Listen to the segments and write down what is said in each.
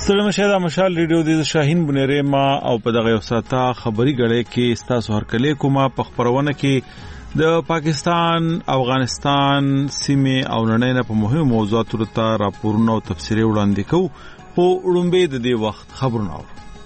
ستړي مشه دا مشال ریډیو د شاهین بنيره ما او په دغه یو ساته خبري غړې کې ستاسو هرکله کومه په خبرونه کې د پاکستان افغانستان سیمه او نړۍ په مهمو موضوعاتو ته راپورونه او تفسیري وړاندې کوو خو وړاندې د دې وخت خبرونه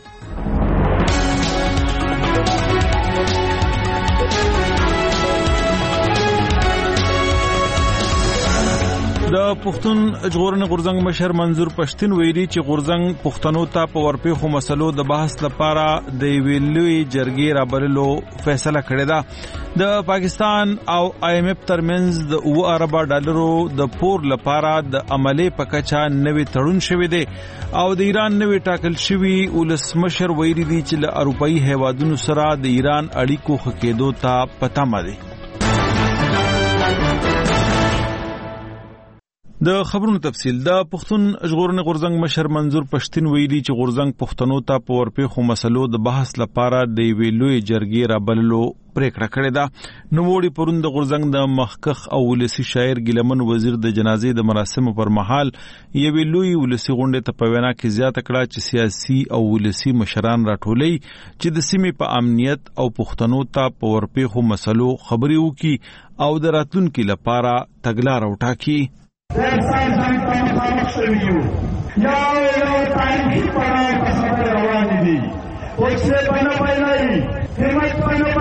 د پښتون ژغورنې غورځنګ مشر منظور پښتون ویلي چې غورځنګ پښتنو ته په ورپېخو مسلو د بحث لپاره د ویلوي جرګې رابللو فیصله کړې ده. د پاکستان او IMF ترمنځ د 2 ارب ډالرو د پور لپاره د عملي پکچا نوې تړون شوی دی او د ایران نوې ټاکل شوی ولسمشر ویلي دی چې له اروپאי هیوادونو سره د ایران اړیکو خکېدو ته پته مده. د خبرونو تفصیل د پښتون ژغورنې غورځنګ مشر منظور پښتون ویلي چې غورځنګ پښتنو ته په ورپېخو مسلو د بحث لپاره د ویلوي جرګې رابللو پریکړه کړې ده. نوموړي پرون د غورځنګ د مخکخ او ولسی شاعر ګلمن وزیر د جنازې د مراسمو پر مهال یوې لوی ولسی غونډې ته په وینا کې زیاته کړه چې سیاسي او ولسی مشران راټولي چې د سیمې په امنیت او پښتنو ته په ورپېخو مسلو خبري وکړي او د راتلونکو لپاره تګلارې وټاکي. سائنس باندې مخامخ شوي یو یو تاریخي پړاو په سفر روان دي او څه باندې پایلای همت باندې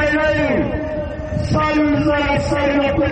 پایلای سال په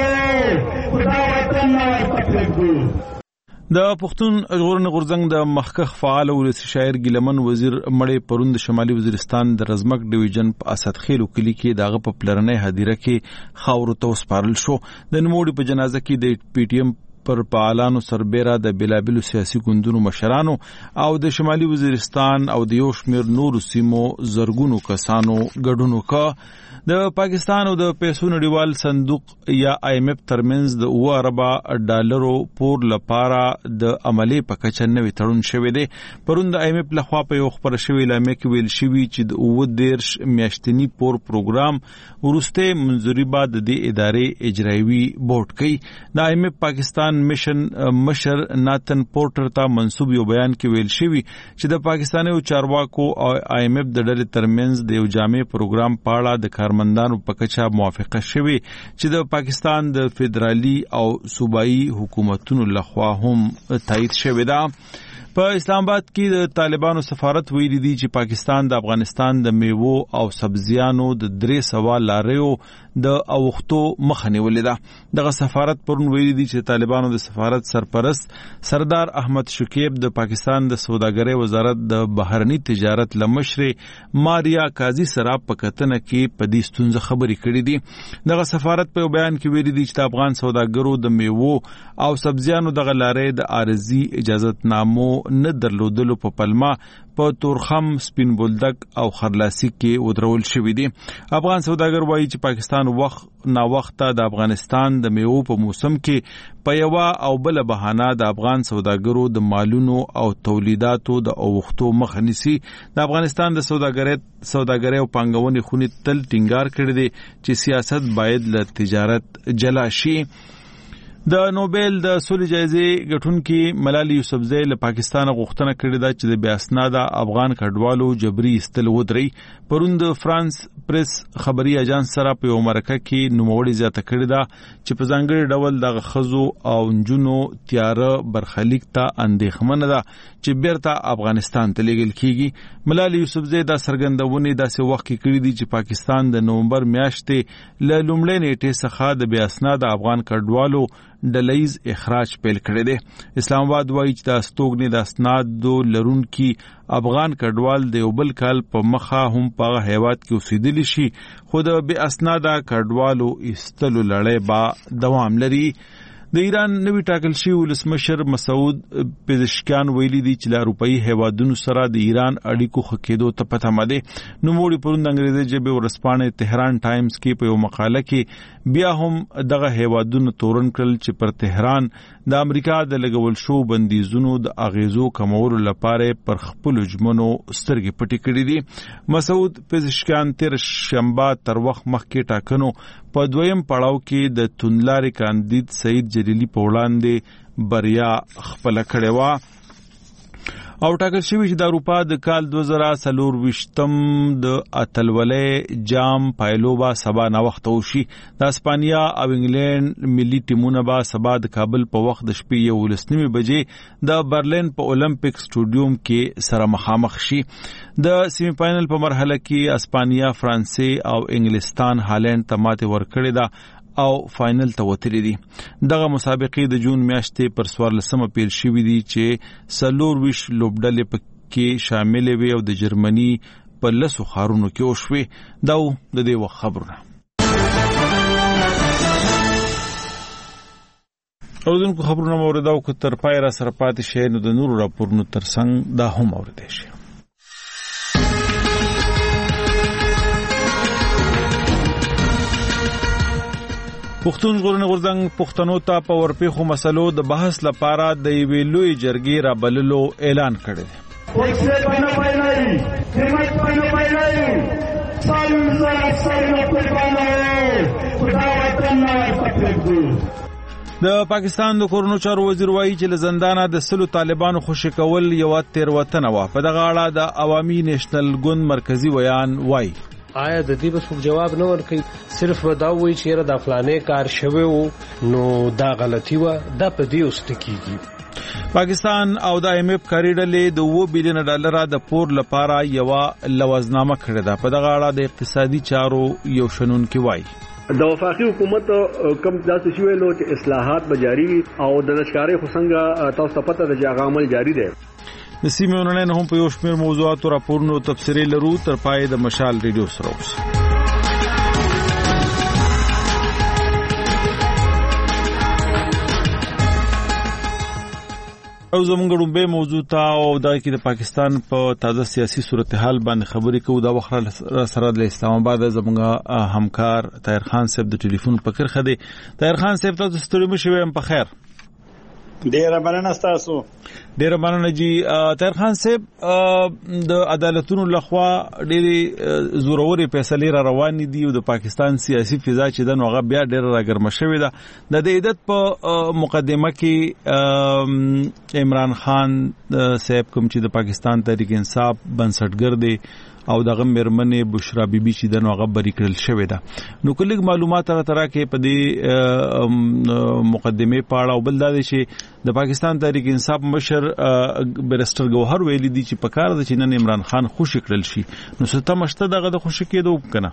باندې خدا وطن نه پټګو. د پښتون ژغورنې غورځنګ د مخکخ فعال ولسی شاعر ګلمن وزیر مړی پروند شمالي وزیرستان د رزمک ډیویژن په اسدخیل کلی کې دغه په پلرنې هدیره کې خاور ته وسپارل شو. د نوموړي په جنازه کې د PTM پر فعالانو سربېره د بلابلو سیاسي ګوندونو مشرانو او د شمالي وزیرستان او د یو شمېر نورو سیمو زرګونو کسانو ګډون وکړ. د پاکستان او د پیسو نړیوال صندوق یا IMF ترمنځ د 2 ارب ډالرو پور لپاره د عملي پکچا نوې تړون شوی دی. پرون د IMF لخوا په یو خبر شوی اعلامیه کې ویل شوی چې د 10 میاشتنی پور پروګرام ورسته منځوري بعد د ادارې اجرایوي بورډ کوي. د IMF پاکستان میشن مشر ناتن پورټر ته منسوب یو بیان کې ویل شوی چې د پاکستاني چارواکو او IMF د ډلې ترمنځ د یو جامع پروګرام په اړه د کارمندانو په کچه موافقه شوی چې د پاکستان د فدرالي او صوبایي حکومتونو لخوا هم تایید شوی ده. په اسلام آباد کې د طالبانو سفارت ویلي دی چې پاکستان د افغانستان د میوو او سبزیانو د 300 لاریو د اوختو مخه نیولې ده. دغه سفارت پرون ویلي دی چې طالبانو د سفارت سرپرست سردار احمد شکیب د پاکستان د سوداګرۍ وزارت د بهرنی تجارت لمشر ماریا قاضي سره په کتنه کې په دې ستونزه خبرې کړې دي. دغه سفارت په بیان کې ویلي دی چې د افغان سوداګرو د میوو او سبزیانو دغه لارې د عارضي اجازهتنامو نه درلودلو په پلمه په تورخم سپین بولدک او خرلاسي کې ودرول شوې دي. افغان سوداګر وایي چې پاکستان وخت نا وخت د افغانستان د میوو په موسم کې په یو او بل بهانه د افغان سوداګرو د مالونو او تولیداتو د اوختو مخه نیسي. د افغانستان د سوداګرۍ او پانګونې خونی تل ټینګار کړی دی چې سیاست باید له تجارت جلا شي. د نوبل د سولې جایزې ګټونکي ملالي یوسفزۍ له پاکستان غوښتنه کړې ده چې د بې اسناده افغان کډوالو جبري ایستل ودري. پرون د فرانس پریس خبري اژانس سره په یو مرکه کې نوموړي زیاته کړې ده چې په ځانګړي ډول د خزو او نجونو تیاره برخلیک ته اندېښمنه ده چې بیرته افغانستان ته لیږل کیږي. ملالي یوسفزۍ دا څرګندونه داسې وخت کې کړې دي چې پاکستان د نومبر میاشتې له لومړۍ نیټې څخه د بې اسناده افغان کډوالو ډلهیز اخراج پیل کړی دی. اسلام آباد وایي چې د استوګنې د اسنادو لرونکي افغان کډوال د یو بل کال په مخه هم په هیواد کې اوسېدلی شي خو د بې اسناده کډوالو ایستلو لړۍ به دوام لري. د ایران نوی ټاکل شوی ولسمشر مسعود پزشکیان ویلي دی چې له اروپאי هیوادونو سره د ایران اړیکو خکېدو ته پته مده. نوموړي پرون د انګریزي ژبې ورځپاڼې تهران ټایمز کې په یو مقاله کې بیا هم دغه هیوادونو تورن کړل چې پر تهران د امریکا د لګول شو بندیزونو د اغیزو کمولو لپاره پر خپل جمنو سترګې پټې کړې دي. مسعود پزشکیان تیر شنبه تر وخت مخکې ټاکنو په دویم پړاو کې د توندلاري کاندید سعید جلیلی په وړاندې بریا خپل کړې و او ټاکل شوی چې د اروپا د کال 2024 د اتلولۍ جام پایلوبا سبا نا وخت وشي. د اسپانیا او انګلند ملي ټیمونه با سبا د کابل په وخت د شپې 11:30 بجې د برلین په اولمپیک سټاډیوم کې سره مخامخ شي. د سیمی فائنل په مرحله کې اسپانیا، فرانسې او انګلستان هالند ته ماته ورکړې ده او فائنل ته وتلي دي. دغه مسابقې د جون میاشتې پر 14 پیل شوې دي چې 24 لوبډلې پکې شامل وي او د جرمني په 10 ښارونو کې وشوي. دا د دې وخت خبرونه. اوردونکو خبرونه مورداو که تر پای را سره پاتې شي نو د نورو راپورونو ترڅنګ دا هم اوریدئ شي. پښتون ژغورنې غورځنګ پښتنو ته په ورپېښو مسلو د بحث لپاره د یوې لوی جرګې رابللو اعلان کړی دی. د پاکستان د کورونو چارو وزیر وایي چې له زندانه د 100 طالبانو خوشي کول یو تیروتنه وه. په دغه اړه د عوامي نیشنل ګوند مرکزی ویان وایي آیا د دې بس جواب نه ورکړي، صرف دا وایي چې د فلانې کار شوی وو نو دا غلطي و، دا په دې اوسته کیږي. پاکستان او د IMF کاریډلې د $2 بلین د پور لپاره یو لوزنامه کړې ده. په دغه اړه د اقتصادي چارو یو شنونکي وایي د وفاقي حکومت کم داسې شوی لو چې اصلاحات به جاری وي او د نشکاري خصنګ تاسو ته پته د جاغامل جاری دی. د سیمې اونلاین هم په یو شمېر موضوعاتو راپورونو تفسیري لرو. تر پای د مشال ریډیو سره اوسئ. او زمونږ ډومبه موضوع ته او دا کې د پاکستان په تازه سیاسي صورتحال باندې خبرې کوو. دا وخت سره د اسلام آباد زمونږ همکار طاهر خان صاحب د ټلیفون په کرخه دی. طاهر خان صاحب تاسو ستړي مشئ ویم په خیر. ډیره مننه تاسو. ډیره مننه جی. طاهر خان صاحب د عدالتونو لخوا ډېری زوروري فیصلې را روانې دي او د پاکستان سیاسي فضا چې د نوغه بیا ډېر راګرمه شوې ده. د عدالت په مقدمه کې عمران خان صاحب کوم چې د پاکستان تحریک انصاف بنسټګر دی او دغه مرمنې بشرا بیبي چې د نوغه بری کړل شوې ده. نو کلیک معلومات را کې په دې مقدمه پاړه او بل دا چې د پاکستان تحریک انصاف مشر برستر ګوهر ویلي دي چې په کار د چې نن عمران خان خوشی کړل شي. نو څه مشته دغه د خوشی کېدو کنه.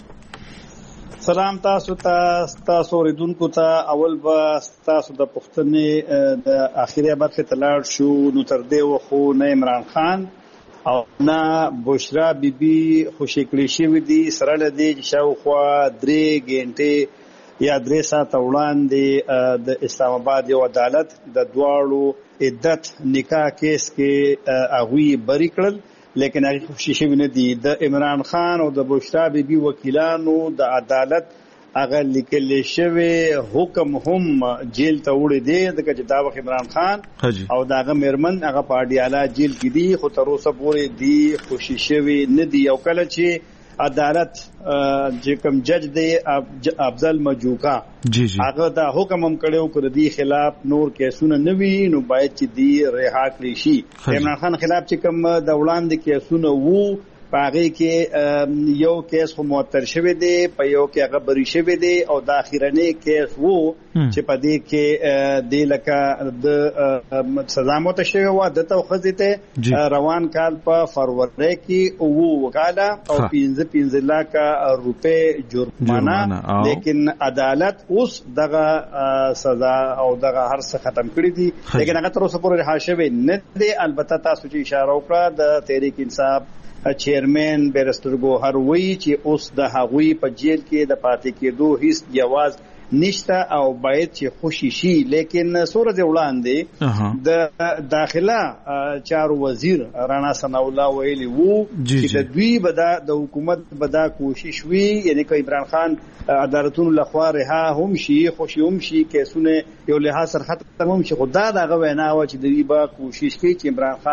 سلام تاسو اوریدونکو ته. اول به تاسو د پښتنې د اخیری برخه تلاړ شو. نو تر دې وخو نه عمران خان او نه بشرا بیبي خوشی کړی شوی دي. سره لدی چې شاوخوا 3 غنټې یا 3 ساعته وړاندې د اسلام آباد یو عدالت د دواړو عدت نکاح کیس کې اغوی بری کړل، لیکن هغه خوشی شوی نه دي. د عمران خان او د بشرا بیبي وکیلانو د عدالت هغه لیکل شوی حکم هم جیل ته وړي دي. د کجدا وخت عمران خان او داغه مرمن هغه پاډیالا جیل کې دي، خو تر اوسه پورې دي خوشی شوی نه دي. او کله چې عدالت چې کوم جج دی افضل مجوکا هغه دا حکم هم کړو کړ دي خلاف نور کیسونه نه وي نو باید چې دی رها کړی شي. عمران خان خلاف چې کوم د وړاندې کیسونه وو پاغي کې یو کیس خو موثر شوی دی، په یو کې هغه بری شوی دی او د اخیرنی کیس وو چې په دې کې د لکه د سزا مت شوی و د توخذته روان کال په فروری کې وو وکاله او 15 لک روپے جرمانه، لیکن عدالت اوس دغه سزا او دغه هر څه ختم کړی دي، لیکن هغه تر اوسه پورې رها شوی نه دی. البته تاسو چې اشاره وکړه د تحریک انصاف چیرمن بیرستر ګوهر وایي چې اوس د هغوی په جیل کې د پاتې کېدو هیڅ جواز نشته او باید چې خوشی شي. لیکن سورج وړاندې د داخله چارو وزیر رانا ثناء الله ویلي وو چې د دوی بدا د حکومت بدا کوشش وی، یعنی که عمران خان عدالتونو لخوا رها هم شي خوشی هم شي کیسونه یو لحاظ سره ختم هم شي. خدا دغه وینا و چې دوی به کوشش کوي چې عمران خان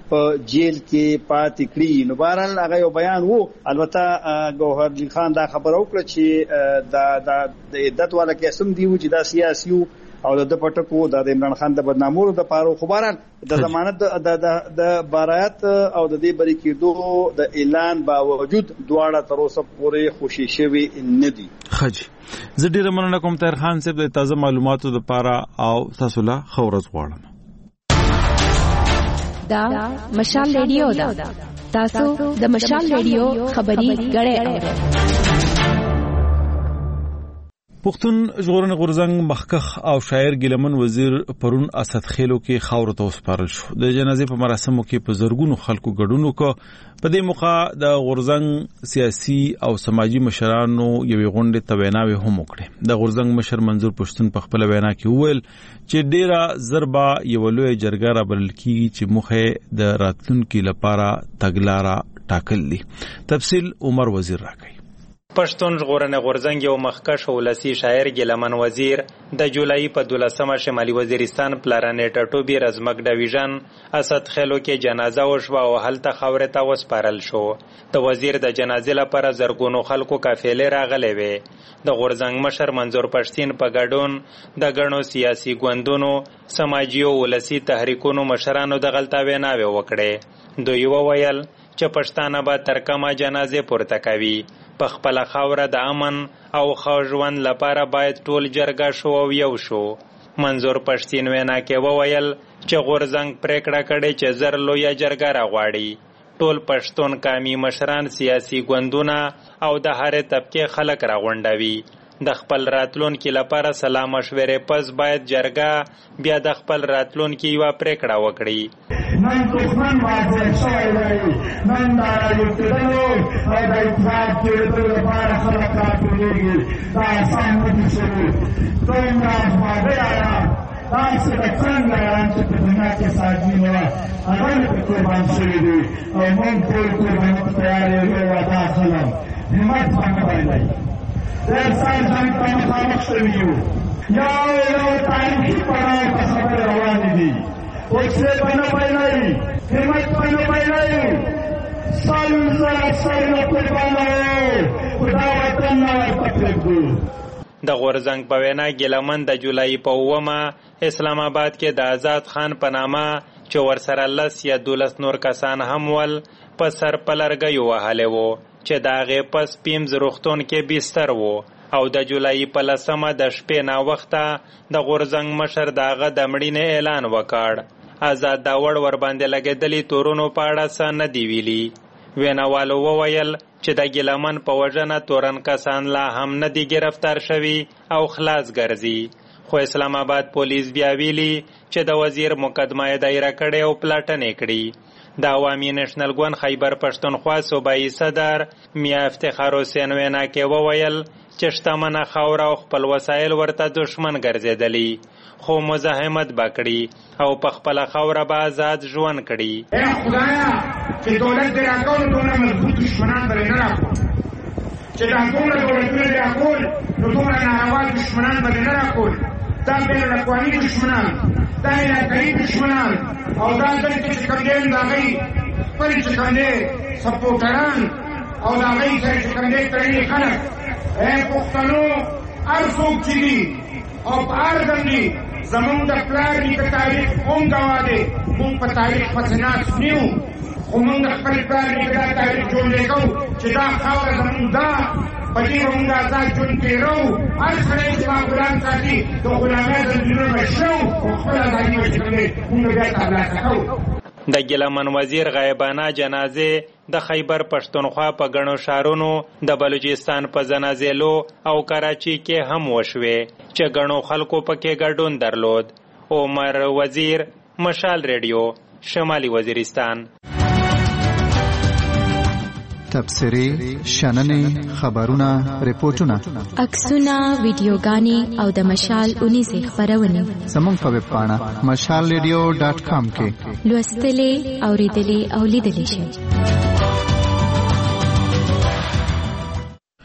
په جیل کې پاتې کړی. نو بهرحال هغه یو بیان وو. البته ګوهر خان دا خبر وکړه چې د عدت والا قسم دی چې دا سیاسي او د پټکو د عمران خان د بدنامولو د پاره خبران د ضمانت د برایت او د دې بری کېدو د اعلان باوجود دواړه تر اوسه پورې خوشي شوي نه دي. خجی زه ډیره مننه کوم طاهر خان صاحب د تازه معلوماتو د پاره او تاسو له خبرز غواړم. دا مشال ریډیو دا تاسو د مشال ریډیو خبري غړې پښتون ژغورنې غورځنګ مخکخ او شاعر ګیلمن وزیر پرون اسد خېلو کې خاور ته وسپارل شو. د جنازې په مراسمو کې په زرګونو خلکو ګډون وکړ. په دې موقع د غورځنګ سیاسي او سماجی مشرانو یوې غونډې ته ویناوي هم وکړې. د غورځنګ مشر منظور پښتون په خپل وینا کې وویل چې ډیره ضربه یو لوی جرګه را بلل کیږي چې مخه د راتلونکو لپاره تګلارې ټاکل دي. تفصیل عمر وزیر راکړي. پښتون ژغورنې غورځنګ یو مخکښ ولسی شاعر ګیلمن وزیر د جولای په 12 شمالي وزیرستان پلانې ټاټوبي رزمک ډیویژن اسد خېلو کې جنازه وشوه او هلته خاور ته وسپارل شو. د وزیر د جنازې لپاره زرګونو خلکو قافلې راغلې وې. د غورځنګ مشر منظور پښتین په ګډون د غنو سیاسي ګوندونو سماجی او ولسی تحریکونو مشرانو د غلطه ویناوي وکړې. دوی وویل چې پښتانه به تر کومه جنازې پورته کوي. په خپل خاوره د امن او ښه ژوند لپاره باید ټول جرګه شو او یو شو. منظور پښتین وینا کې وویل چې غورځنګ پریکړه کړې چې زر لویه جرګه راغواړي. ټول پښتون قومي مشران سیاسي ګوندونه او د هرې طبقې خلک راغونډوي. د خپل راتلونکي لپاره سلا مشورې پس باید جرګه بیا د خپل راتلونکي یوه پریکړه وکړي. نن دښمن واضح شوی دی. نن د راجوتېدلو او د اتحاد کېدلو لپاره خلک راټولېږي. دا اسان نه دي شوي. دومره افغانۍ عیان داسې د څنګه عیان چې په دنیا کې ساجي نه وه هغه پرې قربان شوي دي او موږ ټول قرباني ته تیار یو. وعده اخلم همت باندې بایلئ. ډېر سال جنګ ته مخامخ شوي یو. یو تاریخي پړاو ته خبرې روانې دي. وکسې به نه بایلئ. همت به نه بایلئ. سل زره سرونه قربانوو خو دا وطن نه ورته پرېږدو. د غورځنګ په وینا ګیلمن د جولای په 9 اسلام آباد کې د آزاد خان په نامه چې ورسره 10 یا 12 نور کسان هم ول په سر په لرګیو وهلی وو چې د هغې پس پیمز روغتون کې بستر وو او د جولای په 10 د شپې ناوخته د غورځنګ مشر د هغه د مړینې اعلان وکړ. آزاد داوړ ورباندې لګېدلي تورونو په اړه څه نه دي ویلي. ویناوالو وویل چې د ګیلمن په وژنه تورن کسان لا هم نه دي گرفتار شوي او خلاص ګرځي. خو اسلام آباد پولیس بیا ویلي چې د وزیر مقدمه یې دایره کړې او پلاټنې کړي. د عوامي نېشنل ګوند خیبر پښتونخوا صوبایي صدر میا افتخار حسین وینا کې وویل چې شتمنه خاوره او خپل وسایل ورته دشمن ګرځېدلي خو مزاحمت به کړي او په خپله خاوره به آزاد ژوند کړي. ای خدایا چې دولت دې راکول دومره مضبوط دشمنان به نه راکول. چې دا دومره دولتونه دې راکول نو دومره ناروا دشمنان به نه راکول. دا بین الاقوامي دشمنان، دا علاقایي دشمنان او دا دلته چې کوم دی د هغوی خپل چې کوم دی سپورټران او د هغوی سره چې کوم دی تړلي خلک پښتنو هر څوک چې دي او په هر ځل دي زمونږ د پلار نیکه تاریخ هم ګواه دی. مونږ په تاریخ پسې ناست نه یو خو مونږ د خپل پلار نیکه دا تاریخ ژوندی کوو چې دا خاوره زمونږ ده، په دې به مونږ آزاد ژوند تېرو. هر سړی چې ما غلام ساتي د غلامۍ زنځیرونه به شو او خپل ازادي به چې کوم دی مونږ بیا ترلاسه کوو. د ګیلمن وزیر غایبانه جنازې د خیبر پښتونخوا په ګڼو ښارونو د بلوچستان په زنازیلو او کراچي کې هم وشوې چې ګڼو خلکو پکې ګډون درلود. عمر وزیر، مشال ریډیو، شمالي وزیرستان. تبصرې، شننې، خبرونه، ریپورتونه، عکسونه، ویډیوګانې او د مشال 19 خبرونه زموږ په ویب پاڼه mashalradio.com کې لوستلې، اوریدلې او لیدلې شئ.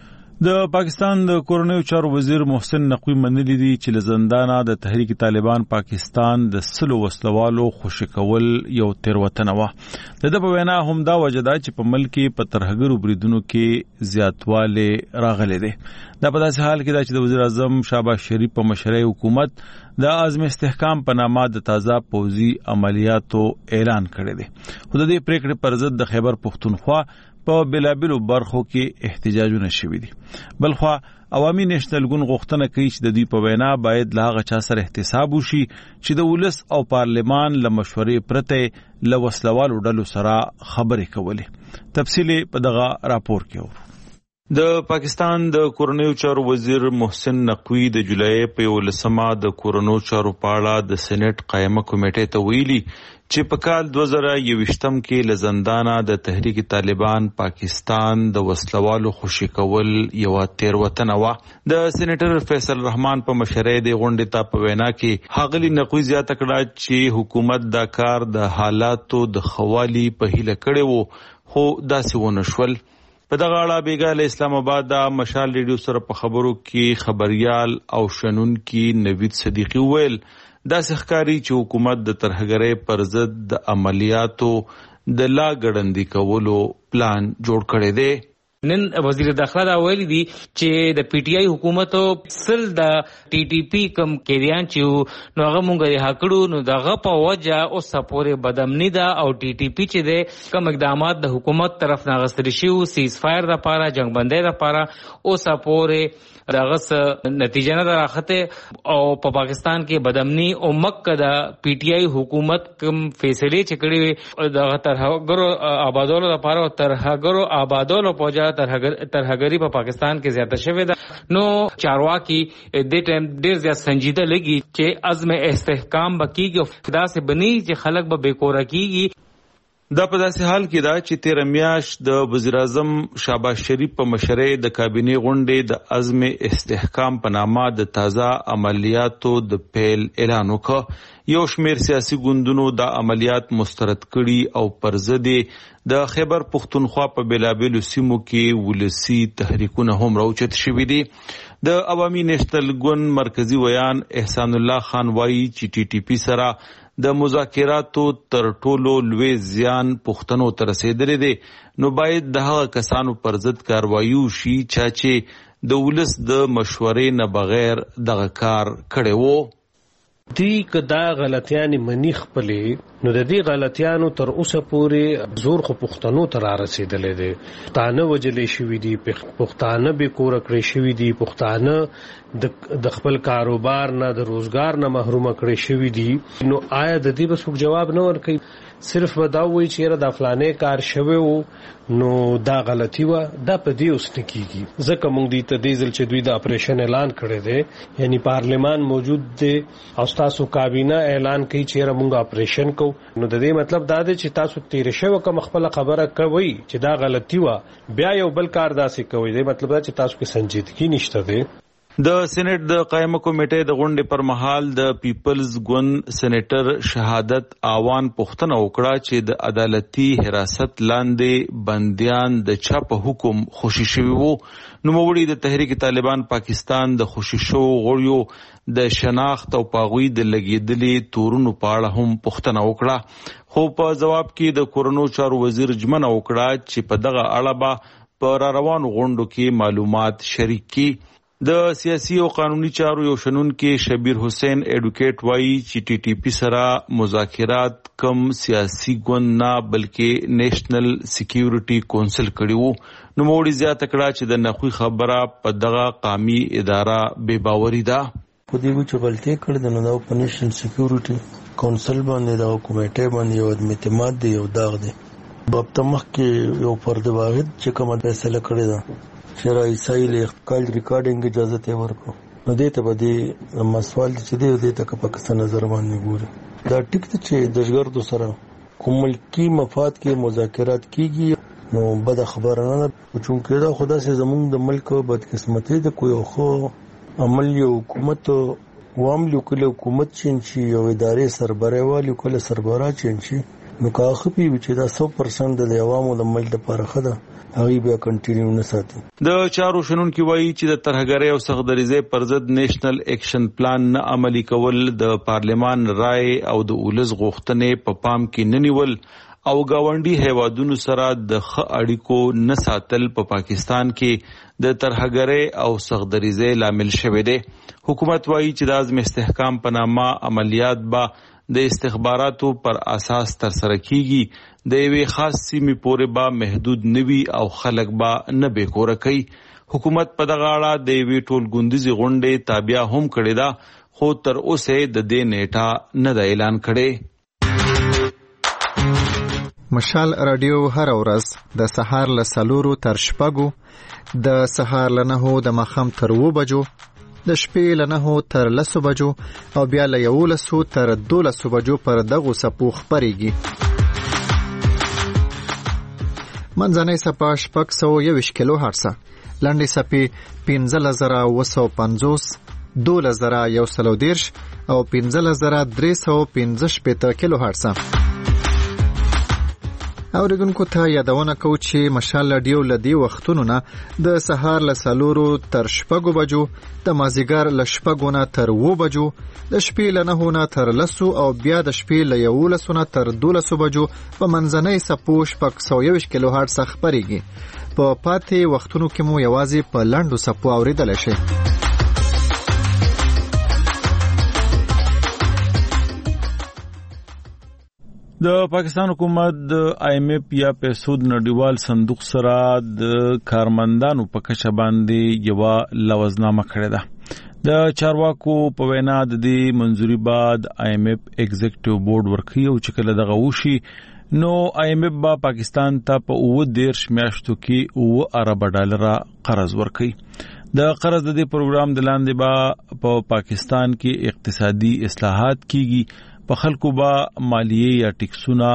د پاکستان د کورنیو چارو وزیر محسن نقوی منلي دي چې له زندانه د تحریک طالبان پاکستان د سلو وسلوالو خوشي کول یو تیروتنه وه. د په وینا هم دا وجه ده چې په ملک کې په ترهګرو بریدونو کې زیاتوالی راغلی دی. دا په داسې حال کې ده چې د وزیر اعظم شهباز شریف په مشرۍ حکومت د عزم استحکام په نامه د تازه پوځي عملیاتو اعلان کړی دی. خو د دې پریکړې پر ضد د خیبر پښتونخوا په بلابلو برخو کې احتجاجونه شوي دي. بلخوا عوامي نېشنل ګوند غوښتنه کوي چې د دوی په وینا باید له هغه چا سره احتساب وشي چې د ولس او پارلمان له مشورې پرته له وسلوالو ډلو سره خبرې کولې. تفصیل په دغه راپور کې اورو. د پاکستان د کورنیو چارو وزیر محسن نقوی د جولای په 11 د کورنیو چارو په اړه د سېنات قائمه کمیټې ته ویلي چې په کال 2021 کې له زندانه د تحریک طالبان پاکستان د وسلوالو خوشي کول یو تیروتنه وه. د سېنیټر فیصل رحمان په مشرۍ د غونډې ته په وینا کې ښاغلي نقوی زیاته کړه چې حکومت دا کار د حالاتو د خوالي په هیله کړی وو، خو داسې ونه شول. په دغه اړه بیګا له اسلام آباد د مشال ریډیو سره په خبرو کې خبريال او شنونکي نوید صدیقی ویل داسې ښکاري چې حکومت د ترهګرۍ پر ضد د عملیاتو د لا ګړندي کولو پلان جوړ کړی دی. نن وزیر داخله دا ویلي دي چې د پی ټی آی حکومت سل د ټي ټي پی کم کېریان چې نو هغه مونږ رها کړو، نو دغه په وجه اوس پورې بدامني ده او ټي ټي پی چې ده کم اقدامات د حکومت طرف نه غوښتل شوي سیز فایر لپاره جنگ بندۍ لپاره اوس پورې دغه نتیجه نه راخته او په پاکستان کې بدامني او مکه د پی ټی آی حکومت کم فیصله چې کړی دغه ترهګرو آبادولو لپاره او ترهګرو آبادولو په ترهګری په پاکستان کې زیاته شوې ده. نو چارواکي د ټیم ډیر زیات سنجیده لګي چې عزم استحکام بکیږي او دا سه بني چې خلک به بیکوره کیږي. دا په داسې حال کې ده چې 13 میاشت د وزیر اعظم شهباز شریف په مشرۍ د کابینې غونډې د عزم استحکام په نامه د تازه عملیاتو د پیل اعلان وکړ. یو شمیر سیاسي ګوندونو د عملیات مسترد کړي او پر ضد د خیبر پښتونخوا په بلابلو سیمو کې ولسی تحریکونه هم راوچت شوي دي. د عوامي نېشنل ګوند مرکزی ویان احسان الله خان وایي چې ټي ټي پی سره د مذاکراتو تر ټولو لوی زیان پښتنو ته رسیدلی دی، نو باید د هغه کسانو پر ضد کاروایي وشي چې د ولس د مشورې نه بغیر دغه کار کړی وو. دوی که دا غلطیانې مني خپلې، نو د دې غلطیانو تر اوسه پورې زور خو پښتنو ته را رسېدلی دی. پښتانه وجلې شوي دي، پښتانه بې کوره کړی شوي دي، پښتانه د خپل کاروبار نه د روزګار نه محرومه کړی شوي دي. نو آیا د دې به څوک جواب نه ورکوي؟ صرف به دا وایي چې یاره دا فلانې کار شوی و نو دا غلطي وه. دا په دې اوس نه کېږي، ځکه موږ دوی ته دې ځل چې دوی د اپریشن اعلان کړی دی، یعنی پارلمان موجود دی او ستاسو کابینه اعلان کوي چې یاره موږ اپریشن کوو، نو د دې مطلب دا دی چې تاسو تېره شوه کوم خپله خبره کوئ چې دا غلطي وه، بیا یو بل کار داسې کوئ. دې مطلب دا چې تاسو کې سنجیدګي نشته دی. د سېنات د قائمه کمیټې د غونډې پر مهال د پیپلز ګوند سېنیټر شهادت آوان پوښتنه وکړه چې د عدالتي حراست لاندې بندیان د چا په حکم خوشي شوي وو. نوموړي د تحریک طالبان پاکستان د خوشي شوو غړیو د شناخت او پاغوي د لګېدلې تورونو په اړه هم پوښتنه وکړه، خو په جواب کې د کورنیو چارو وزیر ژمنه وکړه چې په دغه اړه به په را روانو غونډو کې معلومات شریک کړي. د سیاسي او قانوني چارو یو شنونکي شبیر حسین ایډوکیټ وایي چې ټي ټي پی سره مذاکرات کم سیاسي ګوند نه بلکې نېشنل سکیورټي کونسل کړي وو. نوموړي زیاته کړه چې د نقوي خبره په دغه قومي اداره بې باوري ده. په دې چې غلطي کړې ده نو د نېشنل سکیورټي کونسل باندې د کمیټې باندې یو اعتماد دی، یو داغ دی. باب تمخ کې یو فرد واحد چې کومه فیصله کړې ده چې رئیسای له کال ریکارډینګ اجازه ته ورکو، نو دې ته به دې مسوال چې دې ته په کس نظر باندې ګوري. دا ټیک ته چې دشګردو سره کوم ملکی مفاد کې مذاکرات کیږي نو بد خبره نه، چونکه دا خدا سي زمونږ د ملک بدقسمتي د کوی خو عمل یو حکومت وامل کله حکومت چین شي یو ادارې سربره والی کله سربره چین شي نو کاخپی چې دا 100% د عوامو د ملک لپاره خده هغه بیا کنټینیو نه ساتي. د چارو شنونکو وایي چې د ترهګرۍ او سختدریزۍ پر ضد نېشنل اکشن پلان نه عملي کول، د پارلمان رائے او د ولس غوښتنې په پام کې نه نیول او گاونډي هیوادونو سره د ښه اړیکو نه ساتل په پاکستان کې د ترهګرۍ او سختدریزۍ لامل شوی دی. حکومت وایي چې د عزم استحکام په نامه عملیات به د استخباراتو پر اساس ترسره کیږي، د یوې خاص سیمې پورې به محدود نوي او خلک به نه بیکوره کوي. حکومت په دغه اړه د یوې ټولګوندیزې غونډې تابیا هم کړې ده، خو تر اوسه د دې نیټه نه ده اعلان کړې. مشال رادیو هر ورځ د سهار له 4 تر 6، د سهار له 9 د ماښام تر 2 بجو، د شپې له 9 تر 10 بجو او بیا له 11 تر 12 بجو پر دغه سپو خبريږي. منځنۍ سپا 621 کیلو هرتز، لنډې سپې 15950، 12110 او 15315 کیلو هرتز. اوریدونکو ته یادونه کوو چې مشال رادیو لدی وختونو نه د سهار له 4 تر 6 بجو، د مازیګر له 6 نه تر 2 بجو، د شپې له 9 نه تر 10 او بیا د شپې له 11 نه تر 12 بجو په منځنۍ سپو 621 کیلو هرتز خبريږي. په پاتې وختونو کې مو یوازې په لنډو سپو اوریدل شي. د پاکستان حکومت د IMF یا پیسو د نړیوال صندوق سره د کارمندانو په کچه باندې یو لوزنامه کړې ده. د چارواکو په وینا د دې منځوري بعد IMF ایگزیکټیو بورډ ورکړي او چې کله دغه وشي نو IMF با پاکستان ته په 10 میاشتو کې 9 ارب ډالر قرض ورکړي. د قرض د دې پروګرام د لاندې با په پاکستان کې اقتصادي اصلاحات کیږي، په خلکو با مالیه یا ټیکسونه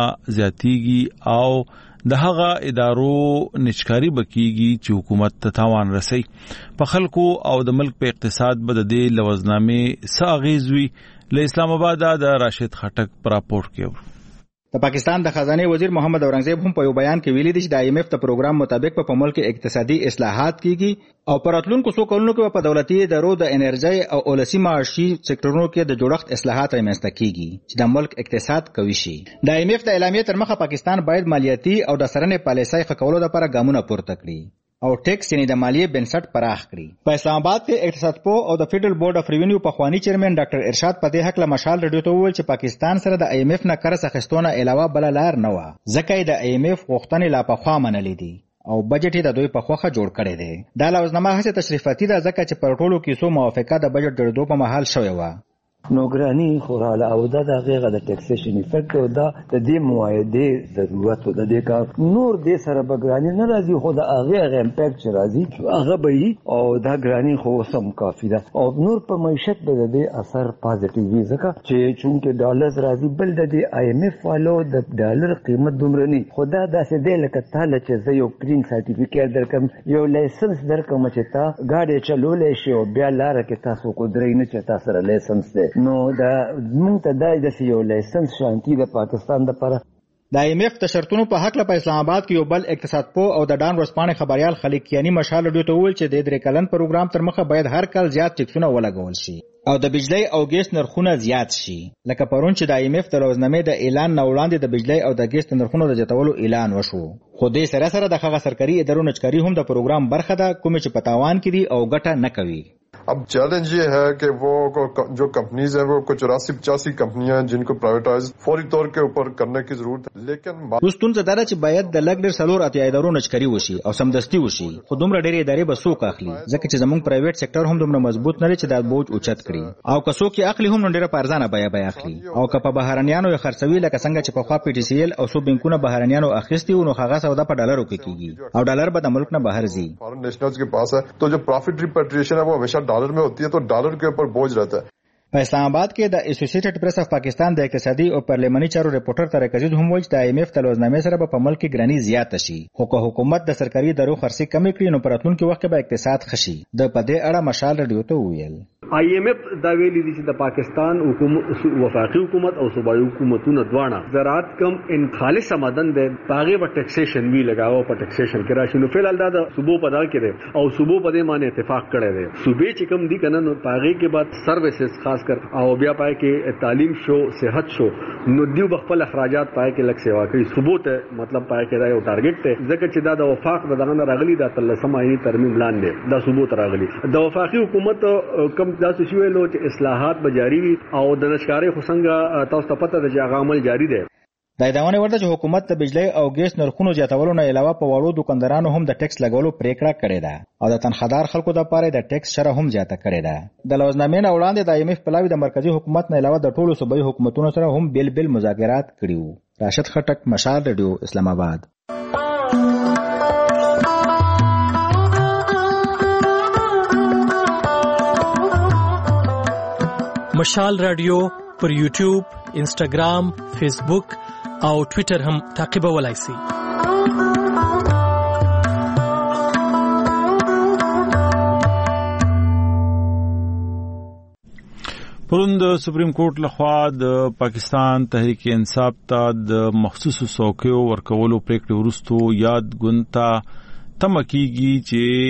زیاتیږي او د هغه ادارو نشکاری بکیږي چې حکومت ته تاوان رسي. په خلکو او د ملک په اقتصاد به د دې لوزنامې ساغیزوي. له اسلام آباد د راشد خټک پر راپورټ کې د پاکستان د خزانه وزیر محمد اورنګزیب هم په یو بیان کې ویلي دي چې د IMF د پروګرام مطابق په ملک کې اقتصادي اصلاحات کیږي او پر راتلونکو څو کلونو کې په دولتي ادارو د انرژي او اولسي معاشي سکتورونو کې د جوړښت اصلاحات رامنځته کیږي چې د ملک اقتصاد قوي شي. د IMF د اعلامیې تر مخه پاکستان باید مالیاتي او د سرنې پالیسۍ ښه کولو لپاره ګامونه پورته کړي او ټیکس یعنی د مالیې بنسټ پراخ کړي. په اسلام آباد کې اقتصاد پو او د فیډرل بورډ اف ریوینیو پخوانی چیرمن ډاکټر ارشاد په دې حق له مشال رادیو ته وویل چې پاکستان سره د IMF نه قرض اخیستونه علاوه بل لار نه و، ځکه د IMF غوښتنې لا پخوا منلې دي او بجټ یې د دوی په خوخه جوړ کړی دی. دا لوزنامه هڅه تشریفاتي ده ځکه چې پر ټولو کیسو موافقه د بجټ جوړېدو په مهال شوې وه. نوګرانی خوراله او دا هغه د ټیکسیشن افیکټ او دا د دې معاهده ضرورت د دې کار نور دې سره بګرانی نه راځي، خو دا هغه امپیکټ راځي هغه به او دا ګرانی خو سم کافی ده او نور په معیشت به د اثر پازیټیوي ځکه چې چونکه ډالر راځي بل د IMF والو د ډالر قیمت دومره نه، خدا داسې دی لکه تعالی چې زه یو کلین سرټیفیکیټ درکم، یو لایسنس درکم چې تا ګاډي چلولې شي او بیا لار کې تاسو کو درې نه چې تاسو سره لایسنس دی نو دا مونږ ته د یو لایسنس شانتي د پاکستان لپاره. د IMF د شرطونو په حق له په اسلام آباد کې یو بل اقتصاد پو او د ډان ورسپانې خبريال خلیق کیانی مشال رادیو ته وویل چې د 3 کلن پروګرام تر مخه باید هر کال زیات ټیکسونه ولګول شي او د بجلی او ګیس نرخونه زیات شي. لکه پرون چې د IMF د لوزنامې د اعلان نه وړاندې د بجلی او د ګیس نرخونو د زیاتولو اعلان وشو، خو دې سره سره د هغه سرکاري ادارو نچکاري هم د پروګرام برخه ده کوم چې په تاوان کې دي او ګټه نه کوي. अब चैलेंज ये है कि वो जो कंपनीज हैं वो कुछ 84-85 कंपनियां हैं जिनको प्राइवेटाइज फौरी तौर के ऊपर करने की जरूरत है. लेकिन دوستون زدارا چې باید د لګ ډیر سلور اتیا ادارو نچکری وشي او سمدستي وشي، خو دومره ډېرې ادارې به څوک اخلي ځکه چې زموږ پرایویټ سېکټر هم دومره مضبوط نه لري چې دا بوج اوچت کړي او کسو کې اخلي هم ډېره په ارزانه بیه اخلي او که په بهرنیانو یې خرڅوي لکه څنګه چې په خوا PTCL او سو بانکونو بهرنیانو اخیستي نو هغه سودا په ډالرو کې کیږي او ډالر به د ملک نه بهر ځي. فارن نیشنلز के पास है तो जो प्रॉफिट रिपेट्रिएशन है वो हमेशा डॉलर में होती है तो डॉलर के ऊपर बोझ रहता है. په اسلام آباد کې د اسوسییټډ پریس اف پاکستان د اقتصادي او پارلماني چارو ریپورټر طارق عزیز هم وایي چې د IMF د لوزنامې سره په ملک کې ګرانی زیات شي، خو که حکومت د سرکاري ادارو خرڅي کم کړي نو په راتلونکي وخت کې به اقتصاد خشي. د پدې اړه مشال رادیو ته ویل IMF دا ویلي دي چې د پاکستان حکومت وفاقي حکومت او صوبایي حکومتونو دواړه زراعت کم ان خالص آمدن ده باغې په ټیکسیشن وی لگاو په ټیکسیشن کې راشي نو فعل دا صوبو په دا کې ده او صوبو په دې معنی اتفاق کړی دی صوبې چې کم دي کنه نو باغې کې بعد سروسز خاص کر او بیا پای کې تعلیم شو صحت شو نو دیو بخپل اخراجات پای کې لک سیوا کوي صوبو ته مطلب پای کې دا یو ټارګټ ته ځکه چې دا د وفاق دغه نه راغلي دا تلسم آئینی ترمیم لاندې دا صوبو ته راغلي د وفاقي حکومت کم داسې شوی لو چې اصلاحات به جاری وي او د نشکارې خو څنګه تاسو ته پته ده چې هغه عمل جاری دی د ادامه ورته چې حکومت د بجلی او ګیس نرخونو زیاتولو نه علاوه په وړو دکاندارانو هم د ټیکس لګولو پریکړه کړې ده او د تنخوادار خلکو لپاره د ټیکس شرح هم زیاته کړې ده د لوزنامې نه وړاندې د IMF پلاوی د مرکزی حکومت نه علاوه د ټولو صوبایي حکومتونو سره هم بیل بیل مذاکرات کړي وو راشد خټک مشال ریډیو اسلام آباد مشال رادیو پر یوټیوب، انسټاګرام، فیسبوک او ټوئیټر هم تعقیبولای شئ. پرون د سپریم کورټ لخوا د پاکستان تحریک انصاف ته د مخصوصو څوکیو ورکولو پریکړې وروسته یاد ګونتا تمکیږي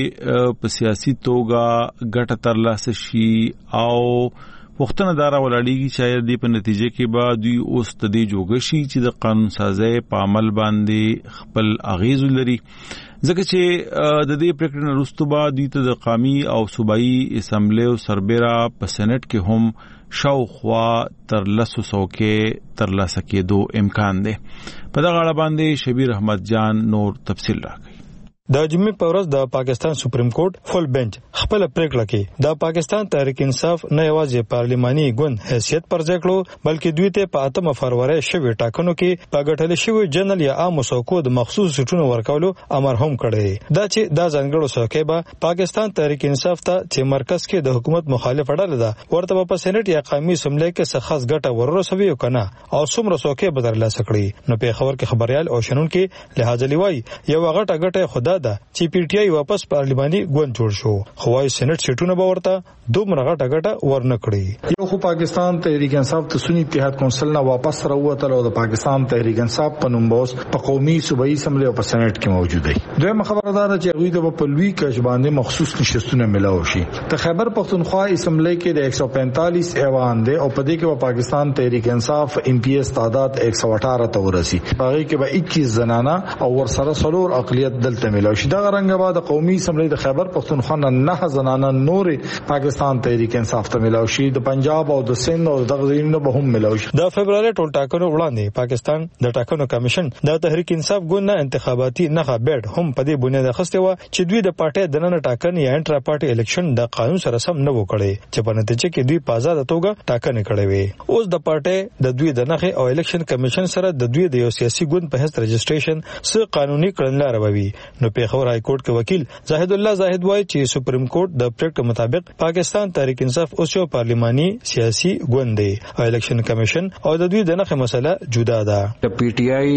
چې په سیاسي توګه ګټه ترلاسه شي او وختونه دارا ولاړیږي چې د په نتیجه کې به دوی اوس د دې جوګشي چې د قانون سازي په عمل باندې خپل اغیز لري ځکه چې د دې پریکړې وروسته به دوی ته د قومي او صوبایي اسمبلی او سربېره په سېنات کې هم شاوخوا تر 300 کې ترلاسه کېدو امکان دی. په دغه اړه باندې شبیر احمد جان نور تفصیل راکړي. د جمعې په ورځ د پاکستان سپریم کورټ فل بنچ خپل پریکړه کې د پاکستان تحریک انصاف نه یوازې پارلماني ګوند حیثیت پر ځای کړو بلکې دوی ته په 8 فروری شوی ټاکنو کې په ګټل شوی جنرال یا عام څوکو د مخصوص سټونو ورکولو امر هم کړی دا چې دا ځانګړو څوکۍ به پاکستان تحریک انصاف ته چې مرکز کې د حکومت مخالف ډله ده ورته په سېنات یا قومي اسمبلی کې څه خاص ګټه ورسوي کنه او څومره څوکۍ به ترلاسه کړي نو په خبر کې خبريال او شنون کې لحاظ لوي یو غټه خدا ده چې پی ټی آی واپس پارلماني ګوند جوړ شو خو وايي سېنات سیټونه به ورته دومره غټه ورنه کړی یو خو پاکستان تحریک انصاف ته سنی اتحاد کونسل نه واپس راووتل او د پاکستان تحریک انصاف په نوم بوس په قومي صوبایي اسمبلی او په سېنات کې موجود دی دویمه خبره ده چې دوی د په لوی کچ باندې مخصوص نشستونه ملاو شي ته خیبر پختونخوا اسمبلی کې د 145 ایوان دی او په دې کې پاکستان تحریک انصاف ام پی ایس تعداد 118 ته ورسی هغه کې به 21 زنانه او ورسره څلور اقلیت دلته ملاو شي دا رنګ بعد قومي اسمبلی د خیبر پختونخوا نه زنانه نور پاکستان تحریک انصاف ته ملاو شي د پنجاب او د سند او دغه ځایونو به هم ملاو شي د فبراير ټول ټاکنو وړاندې پاکستان د ټاکنو کمیشن د تحریک انصاف ګوند نه انتخاباتي نه بیډ هم په دې بنیاد اخسته و چې دوی د پارټي د نن ټاکنې یا انټرا پارټي الیکشن د قانون سره سم نه وکړي چې په نتیجه کې دوی په آزاد توګه ټاکنې کړې وي اوس د پارټي د دوی د نخې او الیکشن کمیشن سره د دوی د یو سیاسي ګوند په هڅه رجسټریشن سره قانوني کړنلاره وي نو په خبر های کورټ کې وکیل زاهد الله زاهد وایي چې سپریم کورټ د پریکړې مطابق پاکستان تحریک انصاف اوس یو پارلماني سیاسي ګوند دی او الیکشن کمیشن او د دوی د نخې مسله جدا ده د پی ټی آی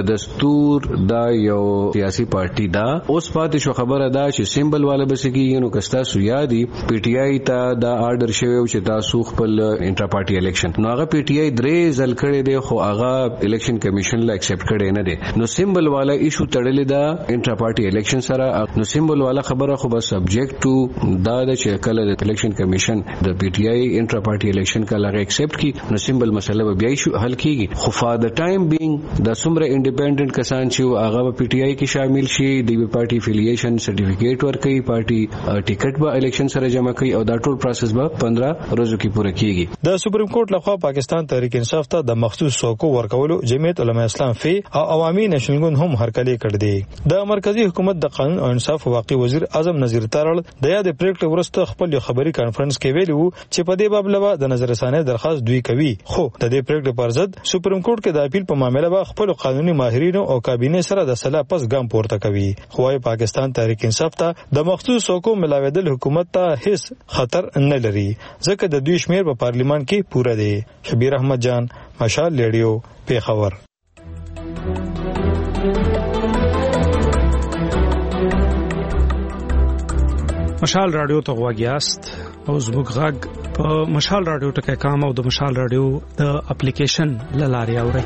بدستور دا یو سیاسي پارټي دا اوس پاتې شو خبره ده چې سیمبل والا بسګي نو کستا سو یادي پی ټی آی ته دا آرډر شوی چې تاسو خپل انټرا پارټي الیکشن نو هغه پی ټی آی درې ځل کړي دی خو هغه الیکشن کمیشن لا ایکسپټ کړي نه دي نو سیمبل والا ایشو تړلې ده انټرا پارټي الیکشن سره نو سیمبل والا خبره خو بس سبجیکټ ټو دا د کله د الیکشن کمیشن د پی ټی آی انټرا پارټي الیکشن کله ایکسپټ کی نو سیمبل مسله به بیا شو حل کیږي خو فار د ټایم بینګ د سمره انډیپندنت کسان چې هغه پی ټی آی کې شامل شي د پارټي افیلیشن سرټیفیکیټ ورکړي پارټي ټیکټ به الیکشن سره جمع کوي او دا ټول پروسس به 15 ورځې کې پوره کیږي د سپریم کورټ لخوا پاکستان تحریک انصاف ته د مخصوص څوکو ورکولو جمعیت علماء اسلام فی او عوامي نشنل ګوند هم هرکلی کړ دي د مرکزی حکومت د قانون او انصاف واقعي وزیر اعظم نذیر تارړ د یاد پریکړې ورسته خپل خبري کانفرنس کې ویلو چې په دې باب لوا د نظر ثاني درخواست دوی کوي خو د دې پریکړې پر ضد سپریم کورټ کې د اپیل په معاملې به خپل قانوني ماهرینو او کابینه سره د صلاح پس ګام پورته کوي خو پاکستان تحریک انصاف ته د مخصوص څوکو ملاویدل حکومت ته هیڅ خطر نه لري ځکه د دوی شمیر په پارلیمان کې پوره دی. شبیر احمد جان مشال ریډیو پیښور. مشال رادیو ته غواګیاست او زموږ غږ په مشال رادیو ټکی کام او د مشال رادیو د اپلیکیشن لاري اوري.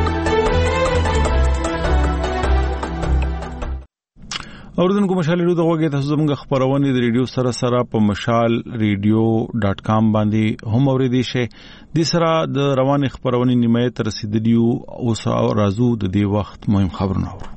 اوردونکو مشال ریډیو د وګړي تاسو زموږ خبرونه د ریډیو سره په mashalradio.com باندې هم اوریدئ شئ. د سره د روان خبرونه نیمه تر رسیدلیو او راځو د دې وخت مهم خبرونه اورو.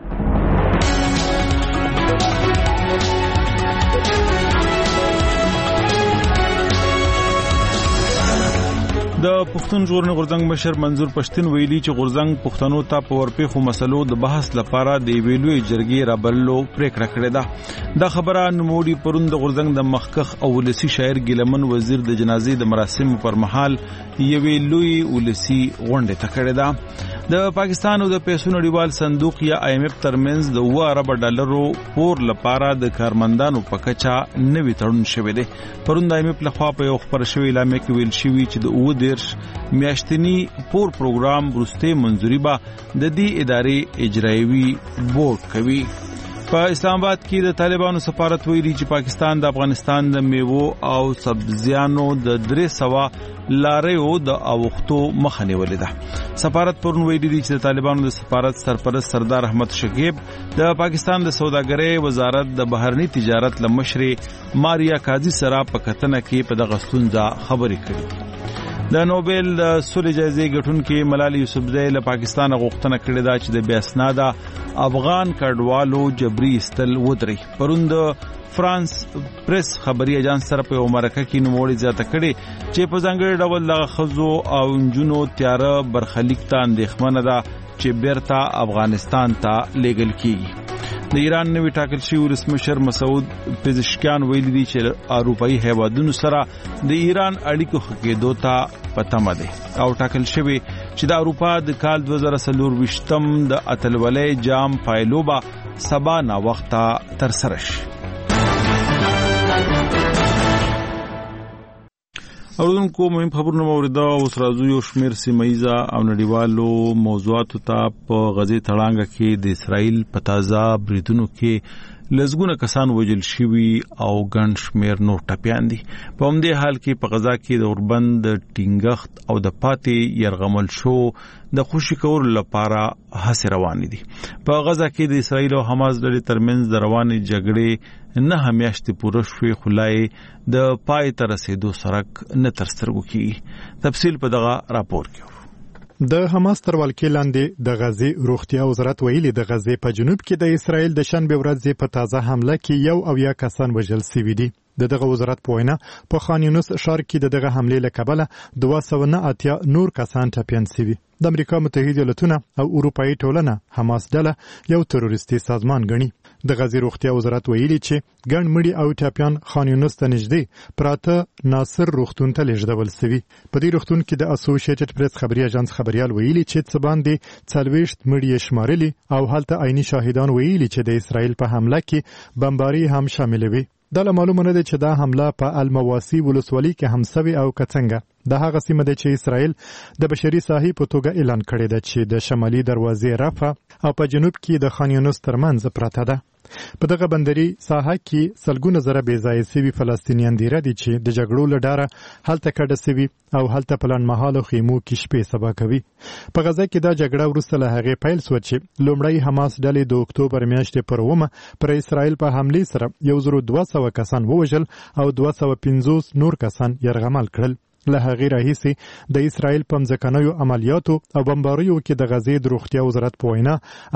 د پښتون ژغورنې غورځنګ مشر منظور پښتون ویلي چې غورځنګ پښتنو ته په ورپېښو مسلو د بحث لپاره د ویلوي جرګې رابللو پریکړه کړې ده. دا خبره نوموړي پرون د غورځنګ د مخکخ او ولسی شاعر ګیلمن وزیر د جنازې د مراسمو پر مهال یوې لوی ولسی غونډه تکړه ده. د پاکستان او د پیسو نړیوال صندوق یا IMF ترمنځ د 2 ارب ډالرو پور لپاره د کارمندانو په کچا نوي تړون شوی دی. پرون د IMF لخوا په یو خبر شوی اعلان کې ویل شوی چې د میاشتنی پور پروګرام وروسته منځوري به د دې ادارې اجرایوي بورډ کوي. په اسلام آباد کې د طالبانو سفارت ویلي چې پاکستان د افغانستان د میوو او سبزیانو د 300 لاریو د اوختو مخه نیولې ده. سفارت پرون ویلي چې د طالبانو د سفارت سرپرست سردار احمد شکیب د پاکستان د سوداګرۍ وزارت د بهرنی تجارت لمشر ماریا قاضي سره په کتنه کې په دغه ستونزه خبرې کړې. د نوبل د صلح جایزې ګټونکي ملالۍ یوسفزۍ له پاکستان غوښتنه کړې ده چې د بې اسناده افغان کډوالو جبري استل ودري. پرون د فرانس پریس خبري اجانس سره په مرکه کې نوموړي زیاته کړې چې په ځانګړي ډول د خزو او انجونو تیار برخلیک ته اندېښمنه ده چې بیرته افغانستان ته لیږل کیږي. د ایران نوی ټاکل شوی ولسمشر مسعود پزشکیان ویلي دي چې اروپאי هیوادونو سره د ایران اړیکو ښه کېدو ته پتمه ده او ټاکل شوی چې د اروپا د کال 2024 د اتلولۍ جام پایلوبه سبا نا وخته تر سره شي. اوردونکو مهم خبرونه موریده اوس راځو یو شمیر سیمایزه او نړیوالو موضوعاتو ته. په غزې تړانګه کې د اسرائیل په تازه بریدونو کې لزګونه کسان وژل شوي او ګڼ شمیر نور ټپیان دي. په همدې حال کې په غزا کې د اوربند د ټینګښت او د پاتې يرغمل شو د خوشي کولو لپاره هڅې روانې دي. په غزا کې د اسرائیل او حماس ډلې ترمنځ د روانې جګړې نه میاشتې پوره شوې خلای د پای ته رسیدو سرک نه تر سترګو کیږي. تفصیل په دغه راپور کې. د حماس تر ولکې لاندې د غزې روغتیا وزارت ویلي د غزې په جنوب کې د اسرائیل د شنبه ورځې په تازه حمله کې 1 کسان وژل شوي دي. دغه وزارت په وینا په خان یونس ښار کې دغه حمله له کبله 289 نور کسان ټپیان شوي. د امریکا متحده ایالاتونه او اروپאי ټولنه حماس ډله یو تروریستي سازمان ګڼي. د غزې روغتیا وزارت ویلي چې ګڼ مړي او ټپیان خان یونس ته نږدې پراته ناصر روغتون ته لیږدول شوي. په دې روغتون کې د اسوسییټډ پریس خبري اژانس خبريال ویلي چې څه باندې 40 مړي شمارلي او هلته عیني شاهدان ویلي چې د اسرائیل په حمله کې بمباري هم شامل وي. دا معلومه نه ده چې دا حمله په المواسی ولسوالۍ کې هم سوي او کڅنګه. د هغه سیمه ده چې اسرائیل د بشري ساحې په توګه اعلان کړی دی چې د شمالي دروازې رفح او په جنوب کې د خان یونس ترمنځ پراته ده. په دغه بندري ساحه کې سلګونه زره بې ځایه سوي فلسطینیان دي چې د جګړو له ډاره هلته کډه سوي او هلته پلان مهالو خیمو کې شپې سبا کوي. په غزه کې دا جګړه وروسته له هغې پیل شوه چې لومړی حماس ډلې د اکتوبر میاشتې پر 1 پر اسرائیل په حملې سره 1200 کسان ووژل او 250 نور کسان یرغمل کړل. له هغې راهیسې د اسرائیل په مځکنیو عملیاتو او بمباریو کې د غزې د روغتیا وزارت په وینا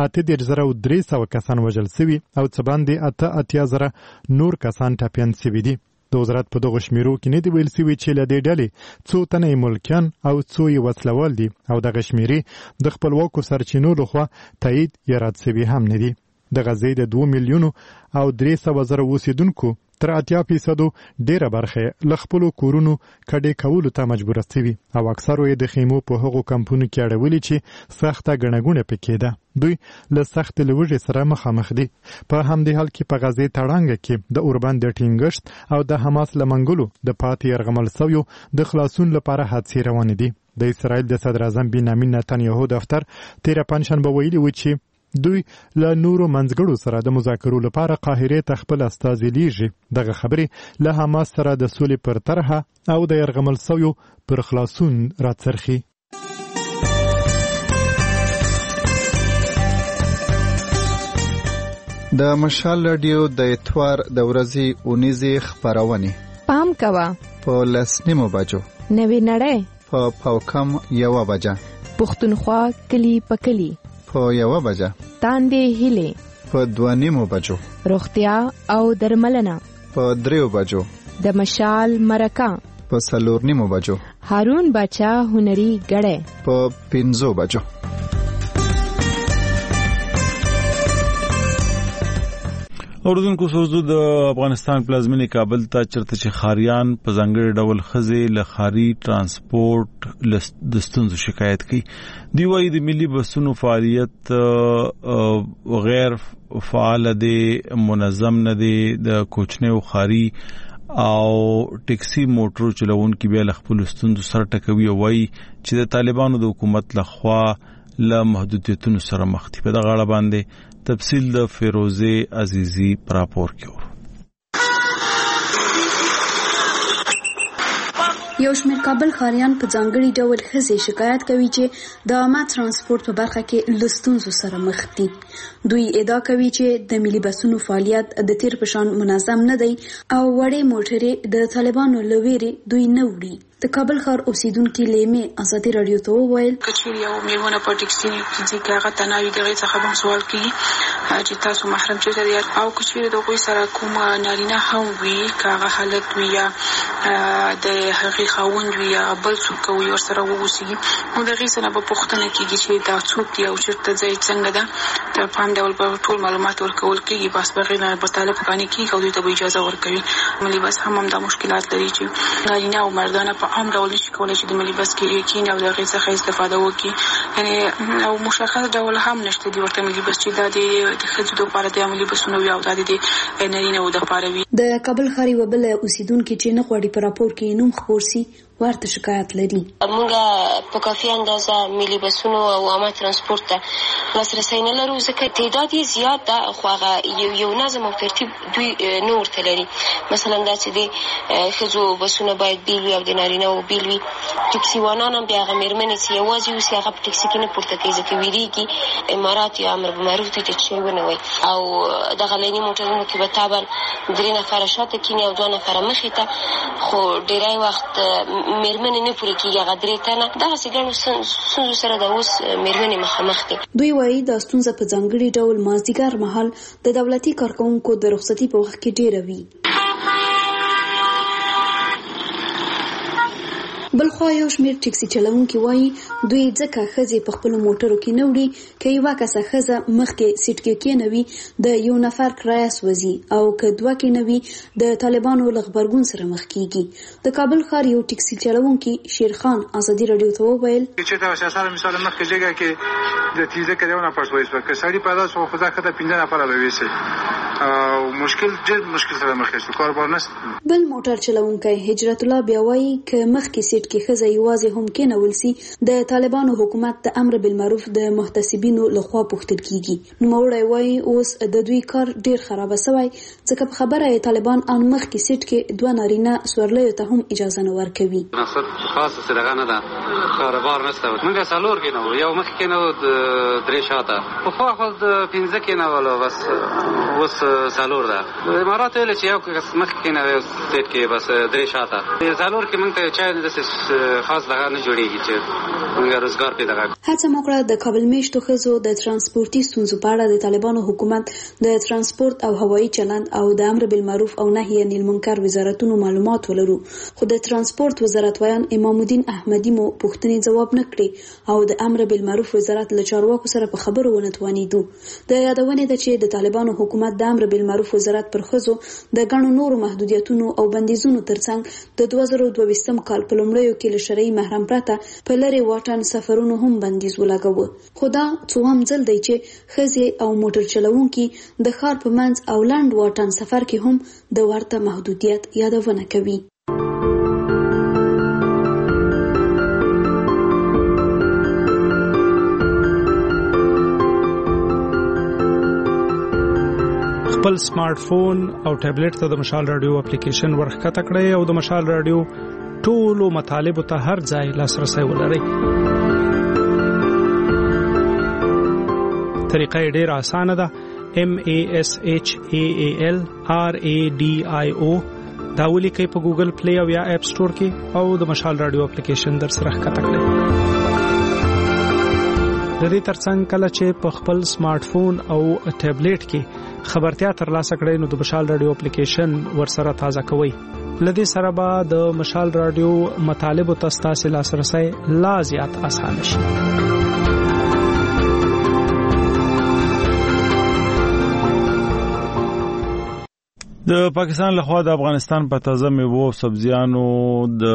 8300 کسان وژل شوي او څه باندې 80,000 نور کسان ټپیان شوي دي. د وزارت په دغه شمیرو کې نه دی ویل شوی چې له دې ډلې څو تنه ملکیان او څو یې وسلوال دي او دغه شمیرې د خپلواکو سرچینو لخوا تایید یا رد شوي هم نه دي. د غزې د 2 میلیونو او 300,000 اوسیدونکو تر 80% ډیره برخه ل خپل کورونو کډې کولو ته مجبور شوي او اکثره یې د خیمو په هغو کمپونو کې اړولي چې سخته غنغونه پکې ده. دوی له سخت لوږې سره مخامخ دي. په همدې حال کې په غزې تړانګه کې د اوربند د ټینګښت او د حماس لمنګلو د پاتې يرغمل سویو د خلاصون لپاره هڅې روانې دي. د اسرائیل د صدر اعظم بنیامین نتنیاهو دفتر 13 پنځشنبه ویلي و چې دوی له نورو منځګړو سره د مذاکرو لپاره قاهره ته خپل استازي لیږي. دغه خبرې له حماس سره د سولې پر طرحه او د یرغمل سویو پر خلاصون راڅرخي. د مشال رادیو د اتوار د ورځې اونیزې خبرونه پام کوه په 10:09 بجو نوې نړۍ په پاوکم 1 بجه پښتونخوا کلی پکلی په 1 بجه تاندې هله په 2:09 بجو روغتیا او درملنه په 3 بجو د مشال مرکه په 4:09 بجو هارون بچا هنري غړې په 5 بجو. اوردونکو سوزو د افغانستان پلازمینې کابل ته چرته چې خاریان په ځانګړي ډول خزې له خاري ترانسپورت د ستونزو شکایت کوي. دی وايي د ملي بسونو فعالیت غیر فعال دی، منظم نه دی، د کوچنیو خاري او ټیکسي موټرو چلوونکي بیا له خپل ستونزو سره ټکوي او وايي چې د طالبانو د حکومت لخوا له محدودیتونو سره مخ دي. په دغه اړه باندې تفصیل د فیروزه عزیزی پراپور کیو. یو شمېر کابل خاریان په ځانګړي ډول خزې شکایت کوي چې د عامه ترانسپورت په برخه کې له ستونزو سره مخ دي. دوی ادعا کوي چې د ملي بسونو فعالیت د تیر په شان منظم نه دی او وړې موټرې د طالبانو له ویرې دوی نه وړي. د کابل ښار اوسیدونکو لیمه ازادي رادیو ته وویل کچیر یو میمونه په ټیکسي کې هغه تناوي دغه څخه هم سوال کوي چې تاسو محرم چیرته دی او کچیر د کوئی سره کوم نارینه هم وی کاغه حالت وی یا د هغې خاوند وی یا بل څوک وی ورسره ووسیږي نو دغه څه نه په پوښتنه کېږي چې دا څوک دی او چیرته ځای څنګه ده ته پام ډول په ټول معلومات ورکول کېږي بس بغیر نه په طالب کاني کې کوي ته اجازه ورکوي. ملي بس هم دا مشکلات لري چې نارینه او مردانه په عام ډول نشي کولای چې د ملي بس کې کېني او دغه څخه استفاده وکړي یعنی او مشخص ډول هم نشته دی ورته ملي بس چې د خځو لپاره د ملي بسونو یو د نارینه او د لپاره وي. د کابل ښاري وبله اوسیدونکو چې نه غواړي په راپور کې نوم خبر سي ورته شکایت لري. موږ په کافي اندازه ملي بسونو او عامه ترانسپورت ته لاسرسي نه لرو ځکه تعداد یې زیات ده خو هغه یو نظم او ترتیب دوی نه ورته لري. مثلا دا چې د خځو بسونه باید بیل وي او د نارینه او بیل وي. ټیکسي وانان هم بیا هغه مېرمنې چې یوازې اوسي هغه په ټیکسي کې نه پورته کوي ځکه ویریږي امارات یا امر بالمعروف ته ټیکسي ونه وي او دغه لینی موټرونو کې به طبعا 3 نفره شاته کینی او 2 نفره مخې ته خو ډیری وخت مېرمنې نه پوره کېږي هغه 3 تنه دغه څنګه څنګه سره د اوس مېرمنې مخامخ دي. دوی وایي دا ستونزه په ځانګړي ډول مازدیګر مهال د دولتي کارکونکو د رخصتي په وخت کې ډیره وي. بلخوا یو شمېر ټیکسي چلوونکي وایي دوی ځکه ښځې په خپلو موټرو کې نه وړي که یوه کسه ښځه مخکې سیټ کې کېنوي د یو نفر کرایه سوځي او که 2 کې نه وي د طالبانو له غبرګون سره مخ کېږي. د کابل ښار یو ټیکسي چلوونکي شیرخان ازادي رادیو ته وویل چې دا سیاست مثال مخکې ځای کې د تیزه کې یو نفر سوځي که سړی پیدا شو خو ځکه د 15 نفر به ویسي او مشکل سره مخ شي کاروبار نه. بل موټر چلوونکی هجرت الله بیا وایي که مخکې سیټ کې ښځه یوازې هم کېنول سي د طالبانو حکومت د امر بالمعروف د محتسبینو لخوا پوښتل کیږي. نوموړی وایي اوس د دوی کار ډیر خراب شوی ځکه په خبره طالبان ان مخکې سیټ کې 2 نارینه سورلیو ته هم اجازه نه ورکوي. مقصد خاصه څه نه ده کاروبار نشته موږ سالور کې نو یو مخ کې نو 3 شاته په خو د 15 کې نه ولا بس اوس سالور ده امارات ویل چې یو مخ کې نه سیټ کې بس 3 شاته سالور کې موږ ته چا د خاص دغه نه جوړیږي چې موږ روزګار پیدا کړو. هڅه وکړه د کابل میشتو ښځو د ترانسپورتي ستونزو په اړه د طالبانو حکومت د ترانسپورت او هوایي چلند او د امر بالمعروف او نهي عن المنکر وزارتونو معلومات ولرو خو د ترانسپورت وزارت ویان امام الدین احمدی مو پوښتنې جواب نه کړې او د امر بالمعروف وزارت له چارواکو سره په خبرو ونه توانیدو. د یادونې ده چې د طالبانو حکومت د امر بالمعروف وزارت پر ښځو د ګڼو نورو محدودیتونو او بندیزونو ترڅنګ د 2022 کال په لومړیو کې له شرعي محرم پرته په لرې واټن سفرونو هم بندیز ولګاوه. خو دا څوهم ځل دی چې ښځې او موټر چلوونکي د ښار په منځ او لنډ واټن سفر کې هم د ورته محدودیت یادونه کوي. خپل سمارټ فون او ټابلیټ ته د مشال رادیو اپلیکیشن ورخکته کړئ او د مشال رادیو ټولو مطالب ته هر ځای لاسرسي ولرئ. طریقه ډېر اسانه ده. MASHAALRADIO دا ولیکئ په ګوګل پلی او یا اپ سٹور کې او د مشال رادیو اپلیکیشن در سره ښکته کړئ. د دې ترڅنګ کله چې په خپل سمارټ فون او ټابلیټ کې خبرتیا ترلاسه کړئ نو د مشال رادیو اپلیکیشن ورسره تازه کوئ. لدې سره به د مشال رادیو مطالب او تاسو لاسرسي لا زیات آسان شي. د پاکستان لخوا د افغانستان په تازه میوو او سبزیانو د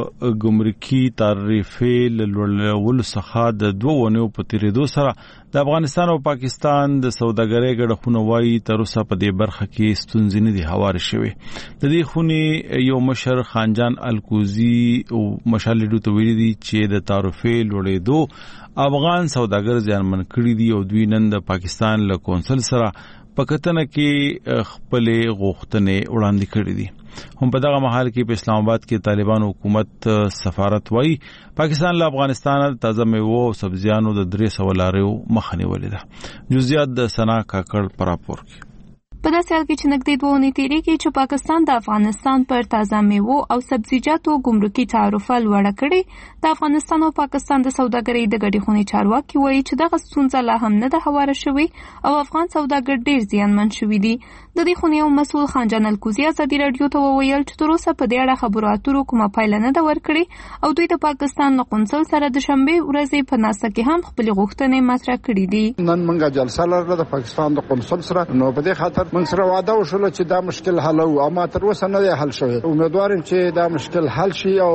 ګمرکي تعرفې لوړولو څخه د 2 ونیو په تیریدو سره د افغانستان او پاکستان د سوداګرۍ ګډښونه وایي تر اوسه په دې برخه کې ستونزې نه دي هوارې شوې. د دې خونې یو مشر خانجان الکوزي او مشال ډو ته ویلي دي چې د تعرفې لوړېدو افغان سوداګر ځانمن کړي دي او دوی نن د پاکستان له کونسل سره پکتنه کې خپل غوښتنې وړاندې کړې دي. هم په دغه محل کې په اسلام آباد کې طالبان حکومت سفارت وایي پاکستان له افغانستان تازه میوه او سبزیانو د 300 لاریو مخه نیولې ده. جزئیات د سنا کاکړ پر راپور کې. په داسې حال کې چې نږدې 2 اونۍ تیریږي چې پاکستان د افغانستان پر تازه میوه او سبزیجاتو ګمرکي تعرفه لوړه کړې، د افغانستان او پاکستان د سوداګرۍ د ګډې خونې چارواکي وایي چې دغه ستونزه لا هم نه ده هواره شوې او افغان سوداګر ډېر زیانمن شوي دي. د دې خونې یو مسؤل خانجان الکوزي ازادي رادیو ته وویل چې تر اوسه په دې اړه خبرو اترو کومه پایله نه ده ورکړې او دوی د پاکستان له قونسل سره د شنبه ورځې په ناسته کې هم خپل غوښتنې مطرح کړې دي. نن موږ جلسه لرله د پاکستان د قونسل سره، نو په دې خاطر موږ سره وعده وشوله چې دا مشکل حل او اما تر اوسه نه دی حل شوی. امیدوارم چې دا مشکل حل شي او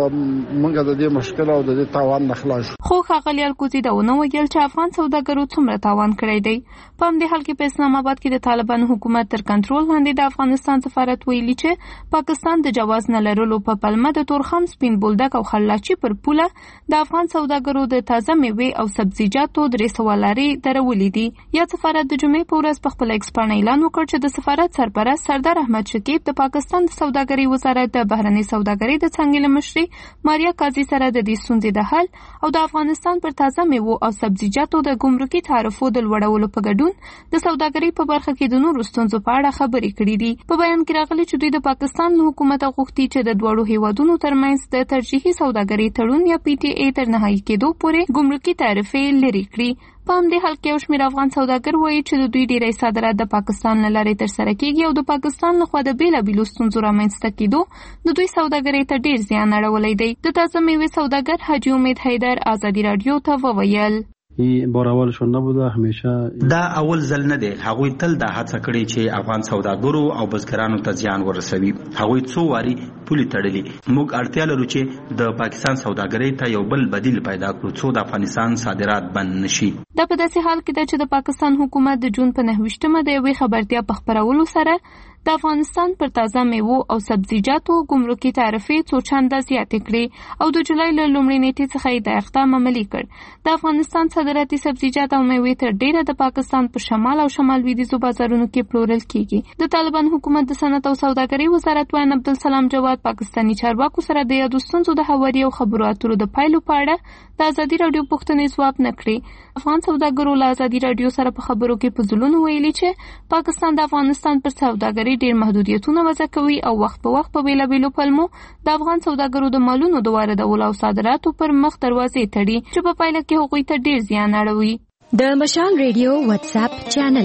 موږ د دې مشکل او د دې تاوان نه خلاص شو. خو ښاغلي الکوزي دا ونه ویل چې افغان سوداګرو څومره تاوان کړی دی. په همدې حال کې په اسلام آباد کې د طالبانو حکومت تر کنټرول لاندې د افغانستان سفارت ویلي چې پاکستان د جواز نه لرلو په پلمه د تورخم سپین بولدک او خلاچي پر پوله د افغان سوداګرو د تازه میوه او سبزیجاتو 300 لارې درولې دي. یا سفارت د جمعې په ورځ په خپل ایکس باندې اعلان وکړ چې د سفارت سرپرست سردار احمد شکیب د پاکستان د سوداګرۍ وزارت د بهرنۍ سوداګرۍ د څنګه له مشري ماریا قاضي سره د دې ستونزې د حل او د افغانستان پر تازه میوه او سبزیجاتو د ګمرکي تعرفو د لوړولو په ګډون د سوداګرۍ په برخه کې د نورو ستونزو په اړه خبرې کړې دي. په بیان کې راغلي چې دوی د پاکستان له حکومت غوښتي چې د دوړو هیوادونو ترمنځ د ترجیحي سوداګرۍ تړون یا PTA تر نهایي کېدو پورې ګمرکي تعرفې لرې کړي. په همدې حال کې یو شمېر افغان سوداګر وایي چې د دوی ډېری صادرات د پاکستان له لارې ترسره کېږي او د پاکستان لخوا د بېلابېلو ستونزو رامنځته کېدو د دوی سوداګرۍ ته ډېر زیان اړولی دی. د تازه میوې سوداګر حاجي امید حیدر ازادي رادیو ته وویل بار اول شو نبوده همیشه دا اول ځل نه دی. هغوی تل دا هڅه کړې چې افغان سوداګرو او بزګرانو ته زیان ورسوي. هغوی څو واري پولي تړلي. موږ اړتیا لرو چې د پاکستان سوداګرۍ ته یو بل بدیل پیدا کړو څو د افغانستان صادرات بند نشي. دا په داسې حال کې ده چې د پاکستان حکومت د جون په 9مه د یوې خبرتیا په خپرولو سره د افغانستان پر تازه میوه او سبزیجاتو ګمرکي تعرفې څو چنده زیاتې کړې او د جولای له لومړۍ نیټې څخه یې دا اقدام عملي کړ. د افغانستان صادراتي سبزیجات او میوې تر ډیره د پاکستان په شمال او شمال لویدیځو بازارونو کې پلورل کیږي. د طالبان حکومت د صنعت او سوداګرۍ وزارت وایي عبدالسلام جواد پاکستاني چارواکو سره د یادو ستونزو د هواري او خبرو اترو د پایلو په اړه د ازادي رادیو پوښتنې ځواب نه کړې. افغان سوداګرو له ازادي رادیو سره په خبرو کې په ځلونو ویلي چې پاکستان د افغانستان پر سوداګرۍ ډېر محدودیتونه وضع کوي او وخت په وخت په بیلابیلو پلمو د افغان سوداګرو د مالونو د واردولو او صادراتو پر مخ دروازې تړي چې په پایله کې هغوی ته ډېر زیان اړوي. د مشال ریډیو واتس اپ چینل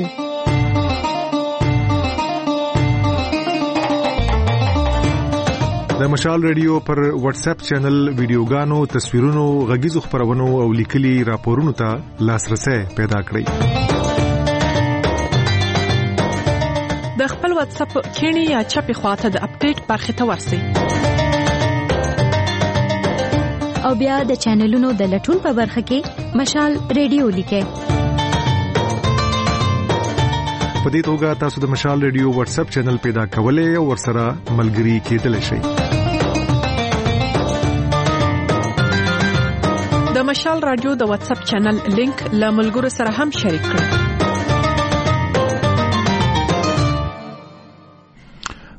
د مشال ریډیو پر واتس اپ چینل ویډیوګانو، تصویرونو، غږیزو خبرونو او لیکلي راپورونو ته لاسرسي پیدا کړئ. د خپل واتس اپ کینی یا چپی خواته د اپډیټ برخه ته ورسئ او بیا د چینلونو د لټون په برخه کې مشال ریډیو لیکئ. په دې توګه تاسو د مشال ریډیو واتس اپ چینل پیدا کولای او ورسره ملګري کېدلی شئ. د مشال رادیو د واتس اپ چینل لینک له ملګرو سره هم شریک کړئ.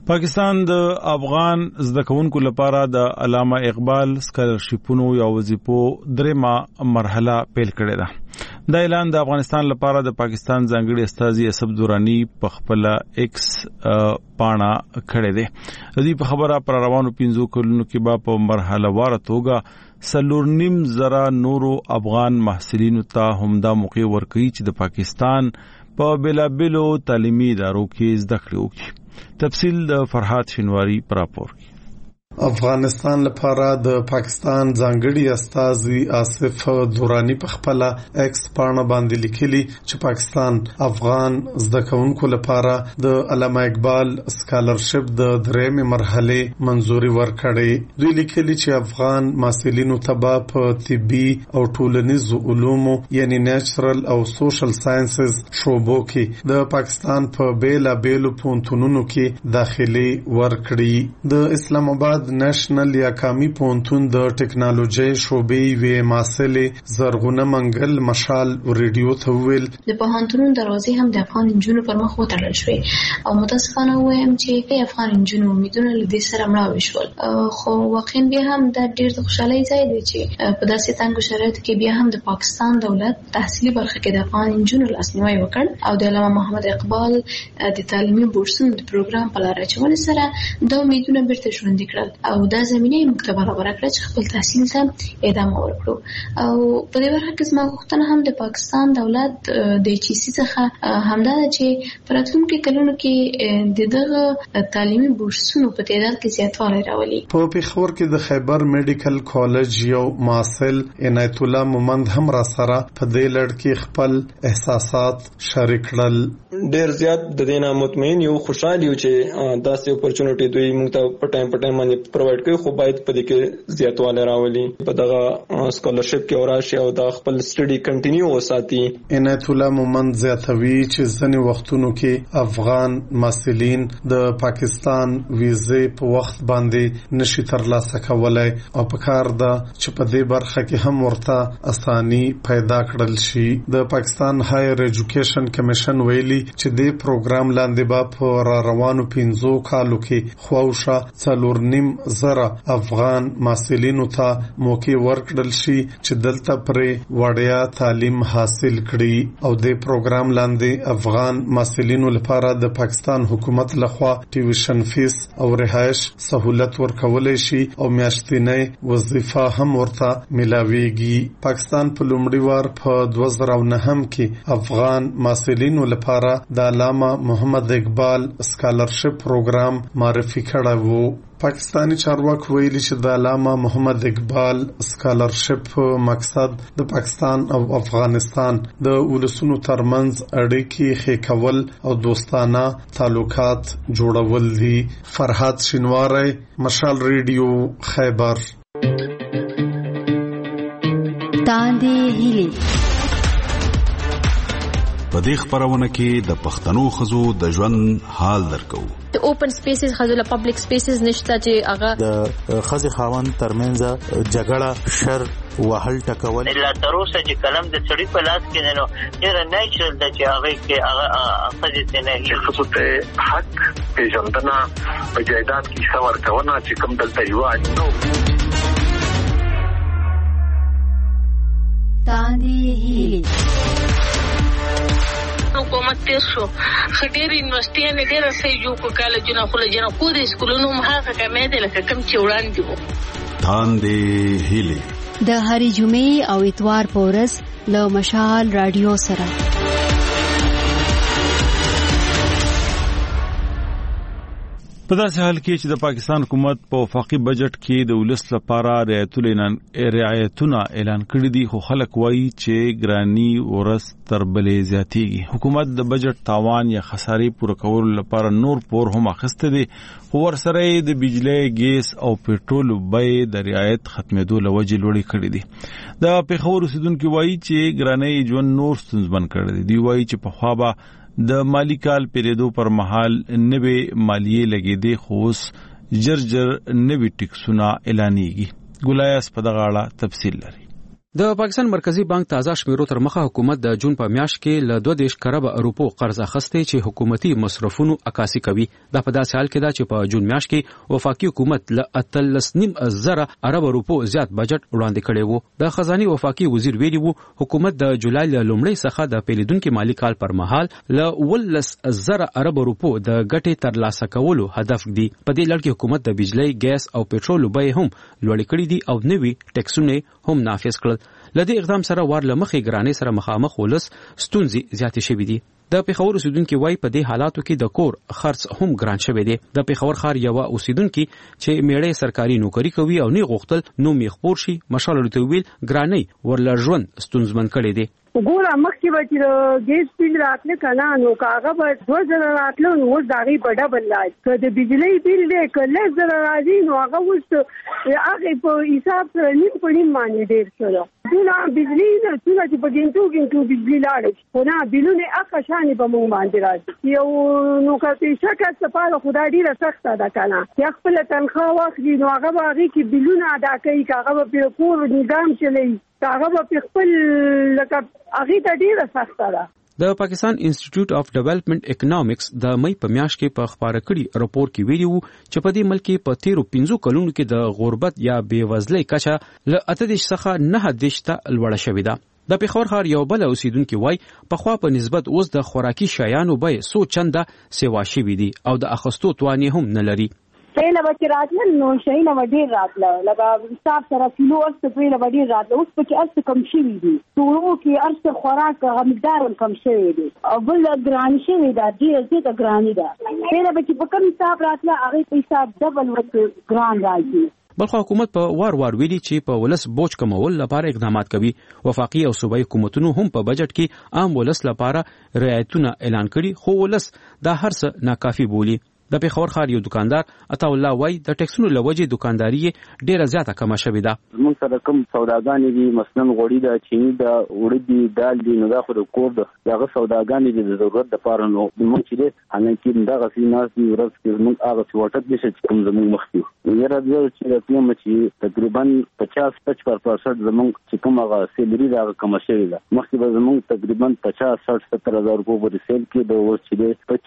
پاکستان د افغان زده کوونکو لپاره د علامه اقبال سکالرشیپونو یا وظیفو درېمه مرحله پیل کړې ده. دا اعلان د افغانستان لپاره د پاکستان ځانګړي استازي اسب دورانی په خپل ایکس پاڼه کړې ده. د دې په خبره پر روانو 15 کلونو کې به په مرحله وار توګه 4.5 نورو افغان محصلینو ته هم دا موقع ورکړي چې د پاکستان په بلابلو تعلیمي ادارو کې زده کړې وکړي. تفصیل د فرحات شینواری پر راپور کې. افغانستان لپاره د پاکستان ځانګړي استازي آصف دورانی په خپل ایکس پاڼه باندې لیکلي چې پاکستان افغان زده کوونکو لپاره د علامه اقبال سکالرشپ د درېمې مرحله منزوري ورکړې. دوی لیکلي چې افغان محصلینو ته په طبي او ټولنیزو علومو یعنی نیچرل او سوشل ساينسز شعبو کې د پاکستان په بیلابېلو پوهنتونونو کې داخلي ورکړي. د اسلام آباد نېشنل یا قومي پوهنتون د ټکنالوژي شعبې وی محصلې زرغونه منګل مشال ریډیو ته ویل د پوهنتون دروازې هم د افغان انجونو پر مخ وتړل شوې او متاسفانه وایم چې افغان انجونو امیدونه لدې سره مړاوي شول. خو واقعا بیا هم د ډېر د خوشحالۍ ځای دی چې په داسې تنګو شرایطو کې بیا هم د پاکستان دولت تحصیلي برخه کې د افغان انجونو لاسنیوي وکړ او د علامه محمد اقبال د تعلیمي بورسونو د پروګرام په لار اچولو سره د امیدونه بیرته ژوندي کړل او دا زمينه موږ ته برابر کړه چې خپل تحصیل ته ادامه ورکړو. او په دې برخه کې زما غوښتنه هم د پاکستان دولت د چیسي څخه همدا چې پراتونکو کلونو کې دغه تعلیمي بورسونو په تعداد کې زیاتوالی راولي. په پیښور کې د خیبر میډیکل کالج یو محصل عنایت الله مومند هم را سره په دې لړ کې خپل احساسات شریک کړل. ډېر زیات د دینه مطمئن یو خوشاله یو چې داسې اپورچونټی دوی موږ ته په ټایم باندې پرووایډ کوي خو باید په دې کې زیاتوالی راولي په دغه سکالرشپ کې وراشي او د خپل سټډي کنټینیو وساتي. عنایت الله مومند زیاتوي چې ځینې وختونو کې افغان محصلین د پاکستان ویزې په وخت باندې نشي ترلاسه کولای او په کار ده چې په دې برخه کې هم ورته اساني پیدا کړل شي. د پاکستان هایر ایجوکیشن کمیشن ویلي چې د پروګرام لاندې به په روانو 15 کالو کې خواوشه 4.5 افغان محصلینو ته موقع ورکړل شي چې دلته پرې وړیا تعلیم حاصل کړي او د پروګرام لاندې افغان محصلینو لپاره د پاکستان حکومت لخوا ټیوشن فیس او رهائش سہولت ورکولای شي او میاشتنۍ وظیفه هم ورته ملاويږي. پاکستان په لومړي وار په 2009 کې افغان محصلینو لپاره د علامه محمد اقبال سکالرشپ پروګرام معرفي کړی وو. پاکستانی چارواکو ویلي چې د علامه محمد اقبال سکالرشپ مقصد د پاکستان او افغانستان د ولسونو ترمنځ اړیکې ښه کول او دوستانه تعلقات جوړول دي. فرحات شینواری مشال ریډیو خیبر. تاندې هیلي په دې خبرونه کې د پښتنو خزو د ژوند حال درکو. د اوپن سپیسز خزو له پبلک سپیسز نشته چې هغه د خزي خاوند ترمنځ جګړه شر وهل ټکول لا تر اوسه چې کلم د سړي په لاس کې نه ډېر نیچرل د چې هغه کې هغه خزي ته نه خصوصي حق پیژندنه په جایداد کې څور کونه چې کوم دلته یو نو تاندې هیلي حکومت تیر شو خډیر یونیورسيټي نه ډیر سې جو کو کالجونه خو له جنا خو د سکولونو مخه کمې دي لکه کم چې وړاندې وو. تاندې هیلي د هرې جمعې او اتوار په ورځ له مشال رادیو سره. په داسې حال کې چې د پاکستان حکومت په وفاقي بجټ کې د ولس لپاره رعایتونه اعلان کړي دي خو خلک وایي چې ګرانی ورس تر بلې زیاتېږي. حکومت د بجټ تاوان یا خسارې پوره کولو لپاره نور پور هم اخیسته دي خو ورسره د بجلی ګیس او پېټرول بیې د رعایت ختمېدو له وجې لوړې کړي دي. د پیښور اوسیدونکو وایي چې ګرانی ژوند نور ستونزمن کړی دی. دوی وایي چې پخوا به د مالی کال پیریدو پر مهال نوې مالیې لګېدې خو اوس جرجر نوې ټیکسونه اعلانېږي. ګلایاس په دغه اړه تفصیل لري. د پاکستان مرکزی بانک تازه شمیرو تر مخه حکومت د جون په میاشت کې ل 2 کروڑ روپو قرض اخیسته چې حکومتي مصرفونو عکاسي کوي. دا په داسې حال کې ده چې په جون میاشت کې وفاقي حکومت ل 13.5 ارب روپو زیات بجټ وړاندې کړی وو. د خزاني وفاقي وزیر ویلي وو حکومت د جولای ل لومړۍ څخه د پیلیدونکو مالی کال پر مهال ل 11 ارب روپو د ګټې ترلاسه کولو هدف دی. په دې لړ کې حکومت د بجلی، ګیس او پېټرول بیې هم لوړې کړې دي او نوي ټیکسونه هم نافذ کړل. لدې اقدام سره ور لمخې ګرانۍ سره مخامخ ولس ستونزې زیاتې شوې دي. د پیښور اوسیدونکو وای په دې حالاتو کې د کور خرڅ هم ګران شوی دی. د پیښور ښار یو اوسیدونکو چې میړې سرکاري نوکری کوي او نه غوښتل نو میخپور شي مشال لته ویل ګرانۍ ورل ژوند ستونزمن کړي دي. ګوره مخکې به چې ګیس بیل راتله کنه نو هغه به 2000 راتله نو اوس د هغې په ډبل راځي. که د بجلۍ بیل دی که 1000 راځي نو هغه اوس هغې په حساب سره نیم په نیم باندې ډېر شوی. ټوله بجلي نه څونه چې په ګنټو بجلي لاړې خو نه بیلونه هغه شانې به موږ باندې راځي. یو نوکر پیشه کس لپاره خو دا ډېره سخته ده که نه چې خپله تنخواه واخلي نو هغه به هغې کې بیلونه ادا کوي که هغه به پرې کور نظام چلوي هغه به خپل لکه هغې ته ډېره سخته ده. د پاکستان انسټیټیوټ اف ډیولپمنٹ اکونومکس د مې په میاشت کې په خبره کړي راپور کې ویلي وو چې په دې ملک کې په 13 کلونو کې د غربت یا بیوزلۍ کچه ل 18 څخه 19 ته لوړه شوې ده. د پیښور ښار یو بل اوسیدونکو وای په خوا په نسبت اوس د خوراکي شیانو بیې سو چنده سیوا شوې دي او د اخستو توانې هم نه لري. پهله به راتله نو شیونه به ډېر راتله لکه حساب سره کیلو ارسته پهله به ډېر راتله اوس پکې ارسته کم شوي دي. ټولو کې ارسته خوراک هغه مقدار هم کم شوی دی او بل ګراني شوې ده ډېره زیاته ګراني ده. پهله به چې په کم حساب راتله هغې په حساب ډبل ورته ګران راځي. بلخو حکومت په وار ویلي چې په ولس بوج کمول لپاره اقدامات کوي. وفاقي او صوبایي حکومتونو هم په بجټ کې عام ولس لپاره رعایتونه اعلان کړي خو ولس دا هر څه ناکافي بولي. د پیښور ښار یو دکاندار عطا الله وای د ټیکسونو لوجې دکانداري ډیره زیاته کمه شوې ده. موږ سره کوم سوداګانې دي مثلا غوړي ده، چینی ده، وړي دي، دال دي، نو دا خو د کور د هغه سوداګانې دي د ضرورت لپاره نو موږ چې ده حالانکه دا غسی ناس دی ورځ کې موږ هغه څه وټک دي چې کوم زموږ مخکې یره د چې کوم چې تقریبا 50-55% زموږ چې کوم هغه سیلري دا کم شوې ده. مخکې به زموږ تقریبا 50-60-70 هزار روپۍ په سیل کې د اوس چې ده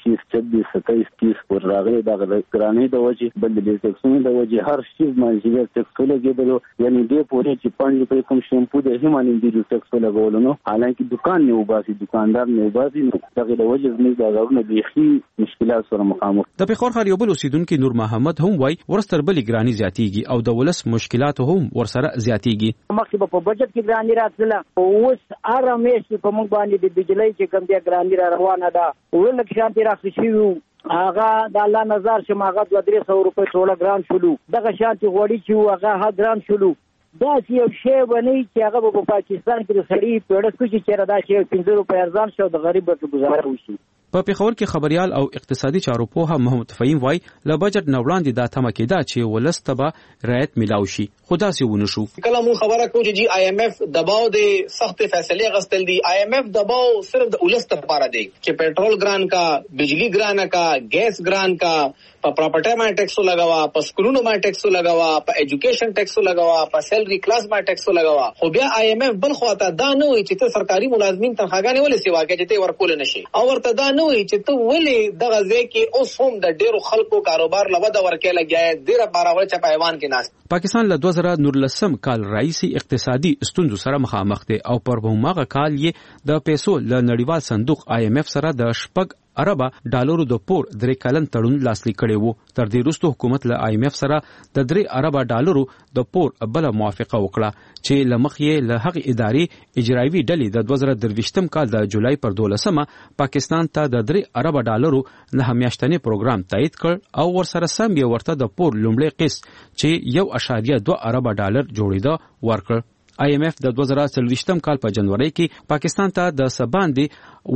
25-26-27 راغلي دا ګرانۍ د وجې بل د ټیکسونو د وجې هر شي باندې ټیکس لګېدلو یعنی دې پورې چې 5 روپۍ کوم شیمپو د هم باندې د ټیکس لګولو نو حالانکه دکان نه وباسي دکاندار نه وباسي نو دغه د وجې زموږ د غوړنه بيخي مشکلات سره مخامخ. د پیښور ښار یو بل اوسیدونکو نور محمد هم وای ورستر بل ګرانۍ زیاتیږي او د ولس مشکلات هم ورسره زیاتیږي. مخکې په بجټ کې ګرانۍ راتله اوس ارامش په موږ باندې د بجلی چې کوم دی ګرانۍ را روانه ده ولکه شانتي راخښ شي هغه د الله نظر چې ماغه 200 روپۍ ټوله ګران شولو دغه شانتي غوړي چې هغه ها ګران شولو دا یو شی ونی چې هغه په پاکستان کې د سړی پیړه کوچی چیرې دا چې 15 روپۍ ارزان شو د غریب په گزاره وشي. په پیښور کې خبريال او اقتصادي چارو پوها محمد فهیم وای ل بجټ نوړاندې دا تمه کېده چې ولستبه رعایت ملاوي شي خدا سي ونه شو. کله مون خبره کوم چې جی آی ایم ایف دباو دی سخت فیصله غستل دی. آی ایم ایف دباو صرف د ولست لپاره دی چې پېټرول ګران کا، بجلی ګران کا، ګیس ګران کا، په پراپرټي باندې ټیکس لګاوا، په سکولونو باندې ټیکس لګاوا، په ایجوکیشن ټیکس لګاوا، په سیلري کلاس باندې ټیکس لګاوا. خو بیا آی ایم ایف بل خواته دا نه وي چې ته سرکاري ملازمین تنخواګانې ولې سیوا کې چې ته ورکول نشي او ورته دا نه وي چې ته ولې دغه ځای کې اوس هم د ډیرو خلکو کاروبار لوده ورکې لګیا ډیره بارول چې په ایوان کې ناست. پاکستان له 2019 کال راځي اقتصادي ستونزو سره مخامخ دی او پر هماغه کال یې د پیسو له نړیوال صندوق آی ایم ایف سره د شپږ اربه ډالرو د پور 3 کلن تړون لاسلیک کړی وو. تر دې وروسته حکومت له آی ایم ایف سره د 3 اربه ډالرو د پور بل موافقه وکړه چې لمخ یې له هغه ادارې اجرایوي ډلې د 2023 کال د جولای پر 12مه پاکستان ته د 3 اربه ډالرو نه میاشتنی پروګرام تایید کړ او ورسره سم یې ورته د پور لومړی قسط چې 1.2 اربه ډالر جوړیده ورکړ. آی ایم ایف د 2023 کال په جنوري کې پاکستان ته د سباندې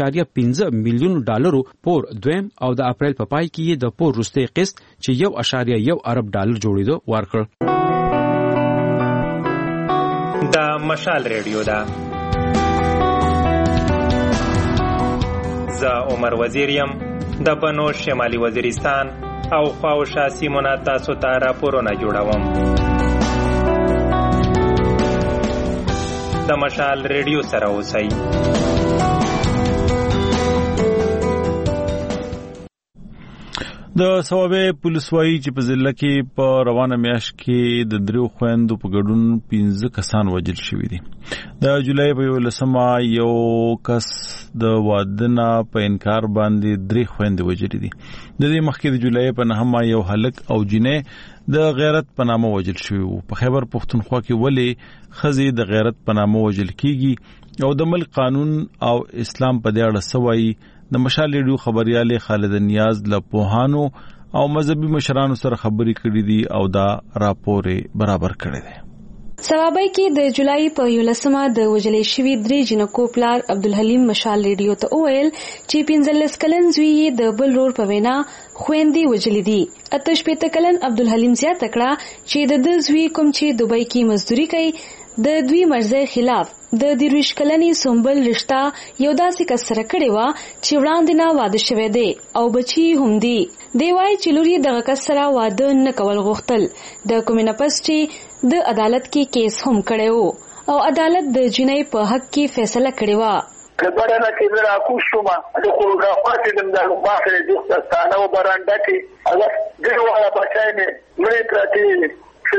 1.15 میلیون ډالرو پور دویم او د اپریل په پای کې د پور وروستي قسط چې 1.1 ارب ډالر جوړیدو ورکړ. د مشال ریډیو دا ز عمر وزیریم د بنو شمالي وزیرستان او خواوشا سیمونه تاسو ته راپورونه جوړوم. د مشال ریډیو سره اوسئ. د ثوابه پولیس وایي چې په ضلع کې په روانه میاشت کې د دریو خويندو په ګډون 15 کسان وژل شوي دي. د جولای په 11 یو کس د وادنه په انکار باندې درې خويندې وژل دي. د دې مخکې د جولای په 9 یو هلک او جنې د غیرت په نامه وژل شوی وو. په خیبر پختونخوا کې ولې خزي د غیرت په نامه وژل کیږي او د ملک قانون او اسلام په دې اړه سوي د مشال ریډیو خبريال خالد نیاز له پوهانو او مذهبي مشرانو سره خبري کړې دي او دا راپور برابر کړی دی. سوابای کې د جولای په 11 د وجلې شوی درې جنکو پلار عبدالحلیم مشال ریډیو ته وویل چې 15 کلن زوی د بل رور په وینا خويندې وجلې دي. 18 کلن عبدالحلیم زیاته کړه چې د زوی کوم چې دوبۍ کې مزدوري کوي د دوی مرزه خلاف د 23 کلنې سومبل رشتہ یو داسې کس سره کړی و چې وړاندې نه واده شوی دی او بچي هم دي. دی وايي چې لوري دغه کس سره واده نه کول غوښتل. د کومینه پس چې د عدالت کې کیس هم کړی او عدالت د جنۍ په حق کې فیصله کړی و. کبره نه کې را کوشوما د کوګرافات د معلومات د دوستانه او برانډه کې هغه دغه بچای نه مړ پراتی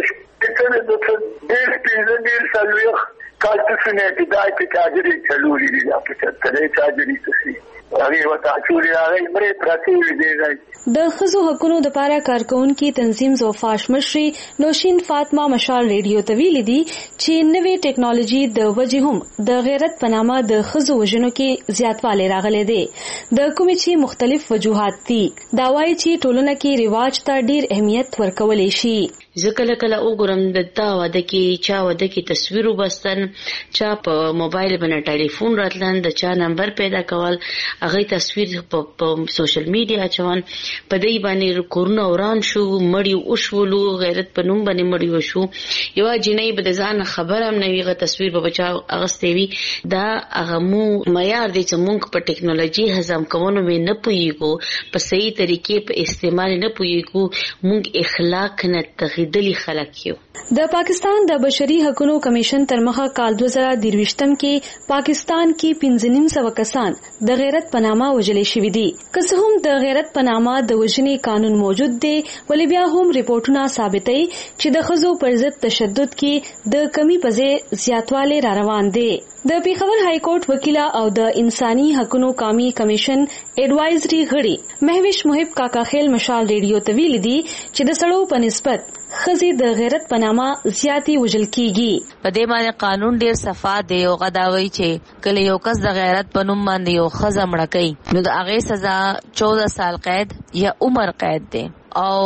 څنګه د ډېر پیژندل سلوخ کالتسنه د دای په تاجري چلولې دي په تلې تاجري څه هغه وتا چوري هغه مړ پراتی دی. د خزو حقونو د لپاره کارکونکو تنظیم زوفاش مشري نوشین فاطمه مشال ریډیو ته ویلي دي چې نوې ټیکنالوژي د وجې هم د غیرت په نامه د خزو وژنو کې زیاتوالی راغلی دی. د کومې چې مختلف وجوهات دي دا وايي چې ټولنه کې رواج ته ډیر اهمیت ورکول شي. ځکه کله وګورم د تا واده کې چا واده کې تصویر وبستن چا په موبایل باندې ټلیفون راتلن د چا نمبر پیدا کول هغه تصویر په سوشل میډیا چوان په دې باندې کورونه وران شو مړی وشولو غیرت په نوم باندې مړی وشو یو جنۍ به ځان خبر هم نه ویغه تصویر به بچا اغستې وی دا هغه مو معیار دي چې موږ په ټیکنالوژي هضم کوونو مې نه پويګو په صحیح طریقې په استعمال نه پويګو موږ اخلاق نه دلی خلک یو. د پاکستان د بشري حقوقو کمیشن تر مخه کال 2023 کې پاکستان کې 1500 کسان د غیرت پنامه وجلې شوې دي. که څه هم د غیرت پنامه د وژنې قانون موجود دی ولې بیا هم ریپورتونه ثابتوي چې د خزو پر ضد تشدد کې د کمی پځې زیاتوالی را روان دي. د پیښور های کورټ وکیل او د انساني حقوقو قومي کمیشن ایڈوایزري غړي مهوش محب کاکا خیل مشال ریډیو ته ویلي دي چې د سړو په نسبت خزي د غیرت پنامه زیاتی وجل کیږي. په دې باندې قانون ډیر صفا دی او غداوي چې کله یو کس د غیرت پنوم باندې یو خزه مړ کوي نو د هغه سزا 14 سال قید یا عمر قید دی او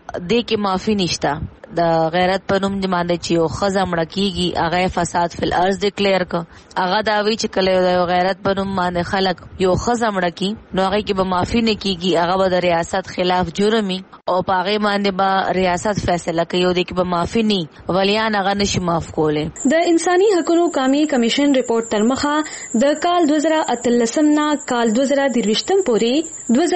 دې کې معافي نشته. د غیرت پنوم باندې چې یو خزه مړ کیږي هغه فساد فی الارض ډیکلیئر ک هغه داوی چې کله یو غیرت پنوم باندې خلک یو خزه مړ کی نو هغه کې به معافي نه کیږي هغه به د ریاست خلاف جرمي او پاغه باندې به ریاست فیصله کوي او د کې به معافي نه ولیان هغه نشي معاف کوله. د انساني حقوقو قومي کمیشن ریپورت تر مخه د کال 2013 نه کال 2023 پورې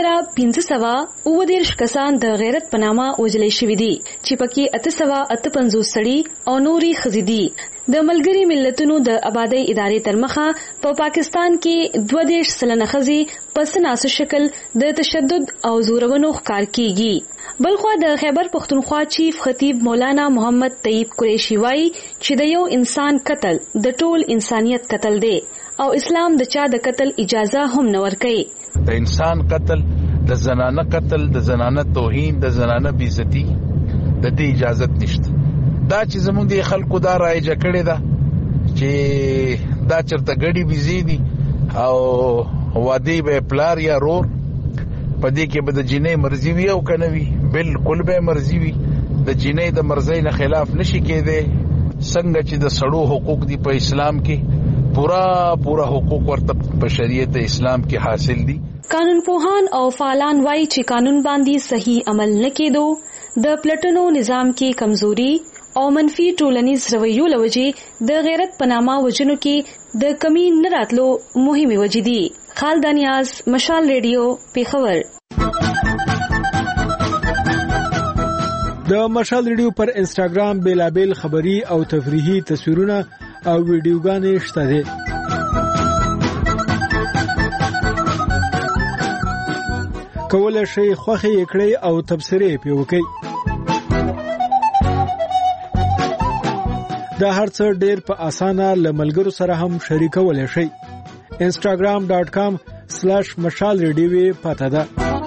2519 کسان د غیرت پنامه وجلې شوې دي چې پکې 858 سړي او نوري خزيدي. د ملګری ملتونو د آبادی ادارې تر مخه په پاکستان کې 22 سلنه خزي پس ناسو شکل د تشدد او زورونو ښکار کیږي. بلخوا د خیبر پختونخوا چیف خطیب مولانا محمد طیب قریشی وايي چې د یو انسان قتل د ټول انسانیت قتل دی او اسلام د چا د قتل اجازه هم نه ورکوي. د انسان قتل د زنانه قتل د زنانه توهین د زنانه بیزتی د دې اجازه نشته. دا چې زموږ د خلکو دا رایجه کړې ده چې دا چرته غړي بيزيدي او وادي به پلار یا رور پدې کې به د جنې مرزي وي او کنه وي بالکل به مرزي وي د جنې د مرزي نه خلاف نشي کېده. څنګه چې د سړو حقوق دي په اسلام کې پورا حقوق ورته په شریعت اسلام کې حاصل دي. قانون پوهان او فعالان وايي چې قانون باندې صحیح عمل نه کېدو د پلټنو نظام کې کمزوري او منفي ټولنیز رویو لوجې د غیرت پنامه وجنو کې د کمی نه راتلو مهمه وجې دي. خالد نیاز مشال ریډیو پیښور. د مشال ریډیو پر انسټاګرام بیلابل خبری او تفریحي تصویرونه او ویډیوګانې شته دي. کولای شئ خوښه یې کړئ او تبصرې پې وکړئ. دا هر څه ډېر په اسانه له ملګرو سره هم شریکولی شئ. instagram.com/mashalradio پته ده.